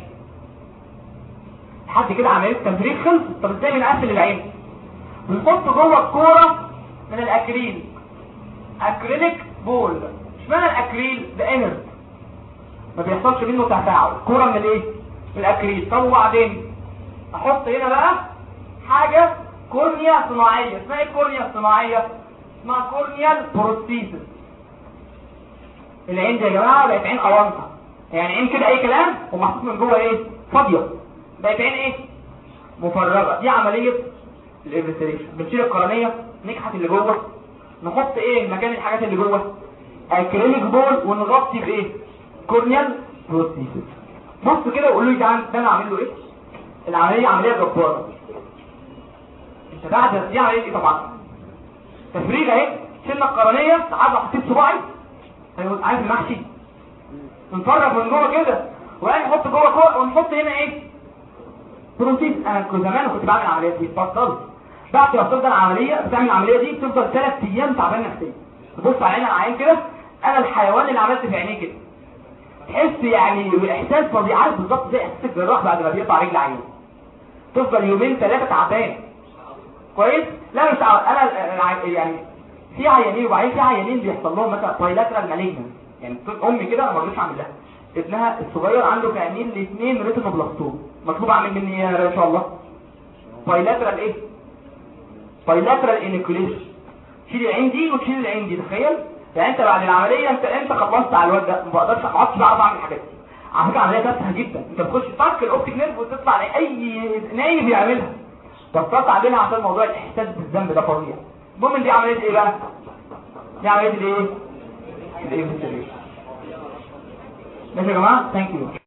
لحد كده عمليه التفريغ خلصت. طب ازاي بنقفل العين؟ بنحط جوه الكوره من الاكريل، اكريليك بول. اشمعنى الاكريل؟ ده انرت ما بيحصلش منه تفاعل، كوره من الايه؟ من الاكريل. طب وبعدين احط هنا بقى حاجه كورنيا صناعيه. اسمها ايه الكورنيا الصناعيه؟ اسمها كورنيال بروستيسيس. العين دي يا جماعه بقت عين اونطه، يعني عين كده اي كلام ومحطوط من جوه ايه؟ فاضيه، بقت عين ايه؟ مفرغه. دي عمليه الانفستيشن. بنشيل القرنيه نكحت اللي جوه، نحط ايه مكان الحاجات اللي جوه؟ اكريليك بول، ونغطي بايه؟ كورنيال بروستيسيس. بص كده وقولوا لي ده انا عامل له ايه؟ العمليه عمليه جباره. انت بعد دي عمليه ايه؟ طبعا تفريغ اهي. شلنا القرنيه، تعالى حطيت صباعي عارف المحشي نفرغ من جوه كده، وبعدين نحط جوه كوره ونحط هنا ايه؟ بروتيز. انا كنت زمان كنت بعمل العمليه دي بطلت. بعد ما بتفضل العمليه بتعمل العمليه دي بتفضل ثلاث ايام تعبان نفسيا. تبص على عين العين كده، انا الحيوان اللي عملت في عينيه كده، تحس يعني احساس فظيع، عارف بالظبط زي احساس الجراح بعد ما بيقطع رجل عينه. تفضل يومين ثلاثه تعبان كويس. لا مش انا يعني في عيانين، وبعدين في عيانين بيحصل لهم مثلا بايلاترال مالجنس. يعني امي كده انا ما رضيتش اعمل لها، ابنها الصغير عنده في عينين الاثنين ريتينوبلاستوم. مطلوب اعمل مني ايه ان شاء الله؟ بايلاترال ايه؟ بايلاترال انيكوليشن. شيل العين دي وتشيل العين دي. تخيل يعني انت بعد العمليه انت انت خلصت على الواد ده، ما بقدرش ما اقعدش بعرف اعمل الحاجات دي. على فكره عمليه تافهه جدا، انت بتخش تفك الاوبتيك نيرف وتطلع على اي نايم بيعملها. بطلت علينا عشان موضوع الاحساس بالذنب ده فظيع. المهم دي عمليه ايه بقى؟ دي عمليه الايه؟ الايه؟ ماشي يا جماعه، ثانك يو.